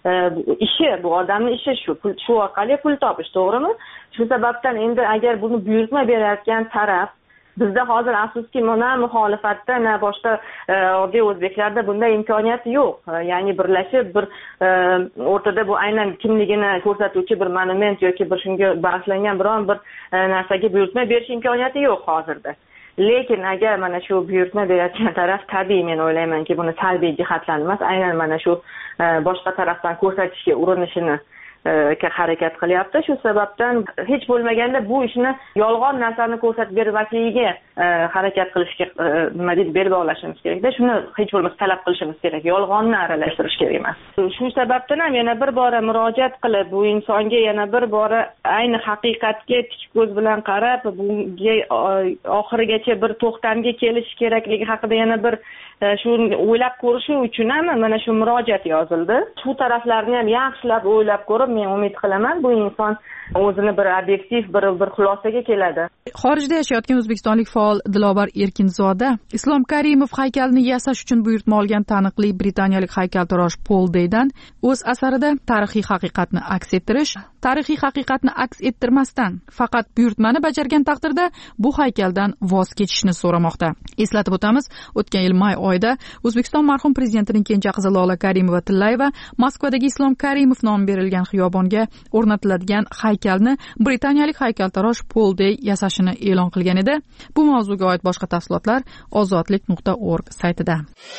ishi, bu odamning ishi shu, shu orqali pul topish, to'g'rimi? Shu sababdan endi agar buni buyurtma berayotgan taraf, bizda hozir afsuski mana muxolifatda, na boshqa oddiy o'zbeklarda bunday imkoniyat yo'q. Ya'ni birlashib bir o'rtada bu aynan kimligini ko'rsatuvchi bir monument yoki bir shunga bag'ishlangan biron bir narsaga buyurtma berish imkoniyati yo'q hozirda. Lekin agar mana shu buyurtma berayotgan taraf tabiiy, men o'ylaymanki, buni salbiy jihatdan emas, aynan mana shu boshqa tarafdan ko'rsatishga urinishini harakat qilyapti. Shu sababdan hech bo'lmaganda bu ishni yolg'on narsani ko'rsatib bermasligiga harakat qilishga nima deydi, bel bog'lashimiz kerak-da. Shuni hech bo'lmasa talab qilishimiz kerak. Yolg'onni aralashtirish kerak emas. Shu sababdan ham yana bir bora murojaat qilib, bu insonga yana bir bora ayni haqiqatga tik ko'z bilan qarab, bunga oxirigacha bir to'xtamga kelish kerakligi haqida yana bir shuni o'ylab ko'rishi uchun ham mana shu murojaat yozildi. Shu taraflarni ham yaxshilab o'ylab ko'rib, men umid qilaman bu inson o'zini bir obyektiv bir bir xulosaga keladi. Xorijda yashayotgan o'zbekistonlik faol Dilobar Erkinzoda Islom Karimov haykalini yasash uchun buyurtma olgan taniqli britaniyalik haykaltarosh Pol Deydan o'z asarida tarixiy haqiqatni aks ettirish, tarixiy haqiqatni aks ettirmasdan faqat buyurtmani bajargan taqdirda bu haykaldan voz kechishni so'ramoqda. Eslatib o'tamiz, o'tgan yil may oyida O'zbekiston marhum prezidentining kenja qizi Lola Karimova-Tillayeva Moskvadagi Islom Karimov nomi berilgan xiyobonga o'rnatiladigan haykalni britaniyalik haykaltarosh Pol Dey yasashini e'lon qilgan edi. Bu mavzuga oid boshqa tafsilotlar ozodlik nuqta org saytida.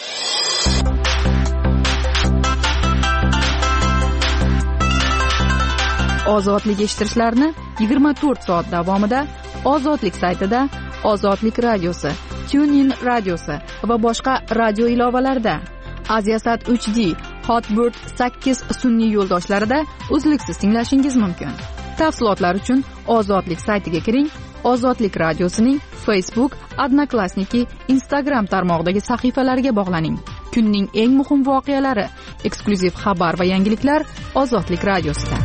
Ozodlik eshittirishlarni yigirma to'rt soat davomida Ozodlik saytida, Ozodlik radiosi, TuneIn radiosi va boshqa radio ilovalarida, Aziasat uch D, Hotbird sakkiz sun'iy yo'ldoshlarida uzluksiz tinglashingiz mumkin. Tafsilotlar uchun Ozodlik saytiga kiring. Ozodlik radiosining Facebook, Odnoklassniki, Instagram tarmog'idagi sahifalariga bog'laning. Kunning eng muhim voqealari, eksklyuziv xabar va yangiliklar Ozodlik radiosida.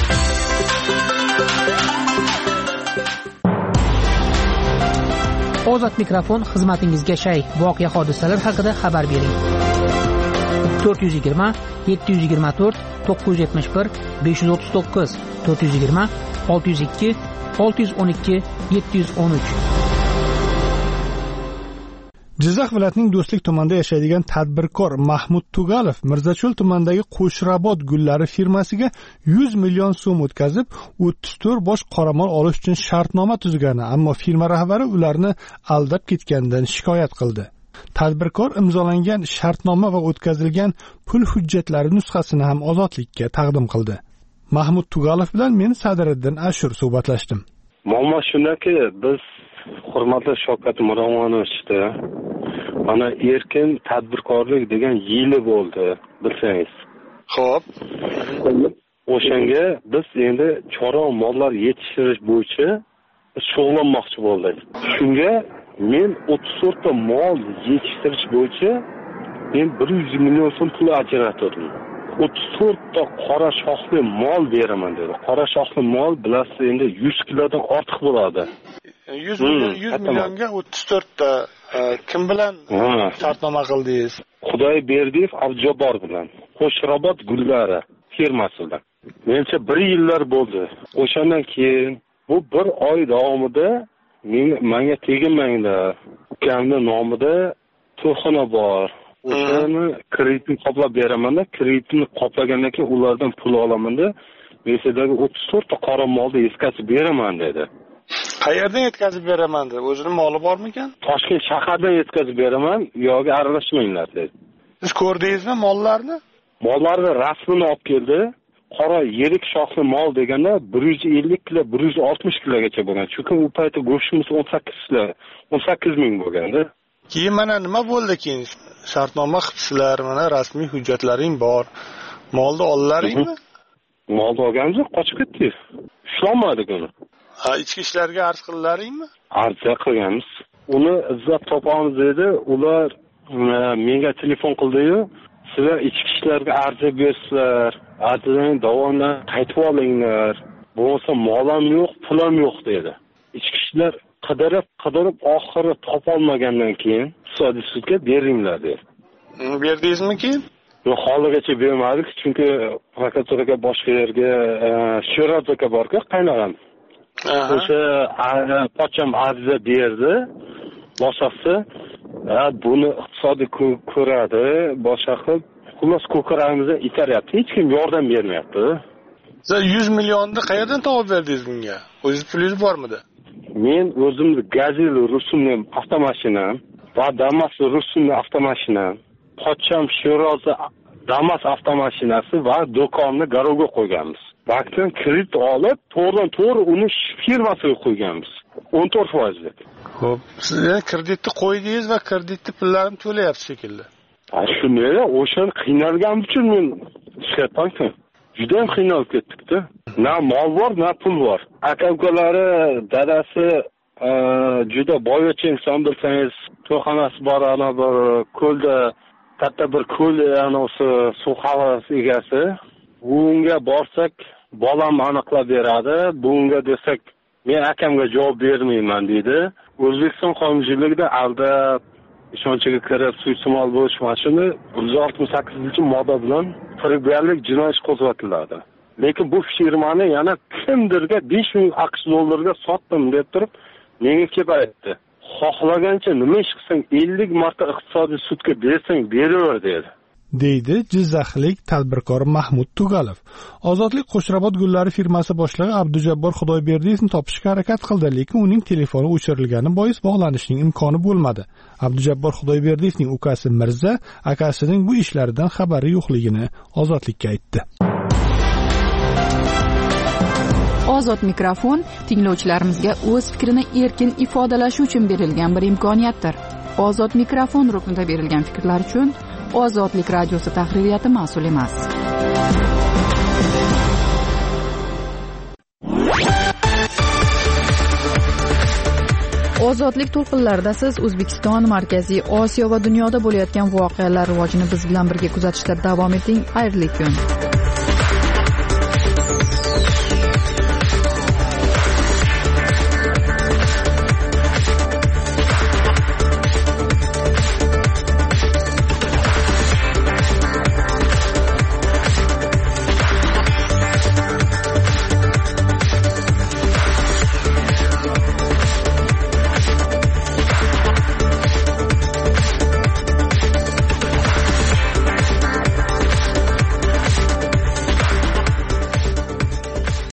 Ozod mikrofon xizmatingizga shay. Voqea hodisalar haqida xabar bering. to'rt yuz yigirma yetti yuz yigirma to'rt to'qqiz yuz yetmish bir besh yuz o'ttiz to'qqiz to'rt yuz yigirma olti yuz ikki olti yuz o'n ikki yetti yuz o'n uch. Jizzax viloyatining Do'stlik tumanida yashaydigan tadbirkor Mahmud Tugalov Mirzacho'l tumanidagi Qo'shrabot gullari firmasiga yuz million so'm o'tkazib, o'ttiz to'rt bosh qoramol olish uchun shartnoma tuzgani, ammo firma rahbari ularni aldab ketganidan shikoyat qildi. Tadbirkor imzolangan shartnoma va o'tkazilgan pul hujjatlari nusxasini ham Ozodlikka taqdim qildi. Mahmud Tugalov bilan men Sadiriddin Ashur suhbatlashdim. Muammo shundaki, biz hurmatli Shavkat Miromonovичda mana erkin tadbirkorlik degan yili bo'ldi, bilsangiz. Xo'p. O'shanga biz endi chorva mollar yetishtirish bo'yicha shug'ullanmoqchi bo'ldik. Shunga men o'ttiz to'rt ta mol yetishtirish bo'yicha men bir yuz million so'm pul ajratdim. o'ttiz to'rt ta qora shoxli mol beraman dedi. Qora shoxli mol bilasiz endi yuz kilodan ortiq bo'ladi. yuz million yuz millionga o'ttiz to'rt ta kim bilan shartnoma qildingiz? Xudoyberdiyev Abjabor bilan, Qo'shrabot gullari firmasi bilan. Menimcha bir yillar bo'ldi. O'shandan keyin bu bir oy davomida men menga tegmanglar. Ukamning nomida to'xona bor. O'shani kreditni qoplab beraman-da, kreditni qoplagandan keyin ulardan pul olaman-da, mesedagi o'ttiz to'rt ta qora molni yetkazib beraman dedi. Qayerdan yetkazib beraman dedi? O'zining moli bormikan? Toshkent shahardan yetkazib beraman, yo'qi aralashmanglar dedi. Siz ko'rdingizmi mollarni? Mollarni rasmini olib keldi. Qora yirik shoxli mol deganda bir yuz ellik kilo, bir yuz oltmish kilogacha bo'lgan. Chunki u paytda go'shtimiz o'n sakkiz kilo, o'n sakkiz ming bo'lganda. Keyin mana nima bo'ldi keyin? Shartnoma qilibsizlar, mana rasmiy hujjatlaring bor. Molni ollaringmi? Molni olganmiz, qochib ketdik. Ushlolmadik uni. Ha, ichki ishlarga arz qildilaringmi? Arz qilganmiz. Uni izlab topamiz dedi. Ular menga telefon qildi-yu, sizlar ichki ishlarga arz bersizlar, arzining davomdan qaytib olinglar. Bo'lmasa molam yo'q, pulim yo'q dedi. Ichki ishlar qidirib, qidirib oxiri topolmagandan keyin iqtisodiy sudga beringlar dedi. Berdingizmi keyin? Yo'q, haligacha bermadik, chunki prokuraturaga boshqa yerga Sho'rozga borga qaynag'am. O'sha pocham ariza berdi. Boshqasi buni iqtisodiy ko'radi, boshqa qilib xullas ko'kragimizdan itaryapti. Hech kim yordam bermayapti. Siz yuz millionni qayerdan topib berdingiz bunga? O'zingiz pulingiz bormidi? Men o'zimni Gazeli rusumli avtomashinam va Damas rusumli avtomashinam, pocham Sho'rozi Damas avtomashinasi va do'konni garovga qo'yganmiz. Bankdan kredit olib, to'g'ridan to'g'ri uni firmasiga qo'yganmiz. o'n to'rt foiz. Xo'p, siz kreditni qo'ydingiz va kreditni pullarini to'layapsiz shekilli. Ha, shunday, o'shani qiynalganim uchun men ishlayapman. Juda ham qiynalib ketdik-da. Na mol bor, na pul bor. Aka-ukalari, dadasi juda boyvachcha inson bilsangiz, to'yxonasi bor, ana bir ko'lda, katta bir ko'l, ana o'sha suv havas egasi. Unga borsak, bolam aniqlab beradi. Bunga desak, men akamga javob bermayman deydi. O'zbekiston qonunchiligida aldab, ishonchaga kirib suiiste'mol bo'lish mashini yuz oltmish sakkizinchi modda bilan firibgarlik jinoiy ish qo'zg'atiladi. Lekin bu firmani yana kimdirga besh ming AQSh dollariga sotdim deb turib, menga kelib aytdi. Xohlagancha nima ish qilsang ellik marta iqtisodiy sudga bersang beraver dedi. deydi Jizzaxlik tadbirkor Mahmud Tugalov. Ozodlik Qo'shrabot gullari firmasi boshlig'i Abdujabbor Xudoyberdiyevni topishga harakat qildi, lekin uning telefoni o'chirilgani bois bog'lanishning imkoni bo'lmadi. Abdujabbor Xudoyberdiyevning ukasi Mirza akasining bu ishlaridan xabari yo'qligini Ozodlikka aytdi. Ozod mikrofon tinglovchilarimizga o'z fikrini erkin ifodalashi uchun berilgan bir imkoniyatdir. Ozod mikrofon ruknida berilgan fikrlar uchun Ozodlik radiosi tahririyati mas'ul emas. Ozodlik to'lqinlarida siz O'zbekiston, Markaziy Osiyo va dunyoda bo'layotgan voqealar rivojini biz bilan birga kuzatishda davom eting. Xayrli kun.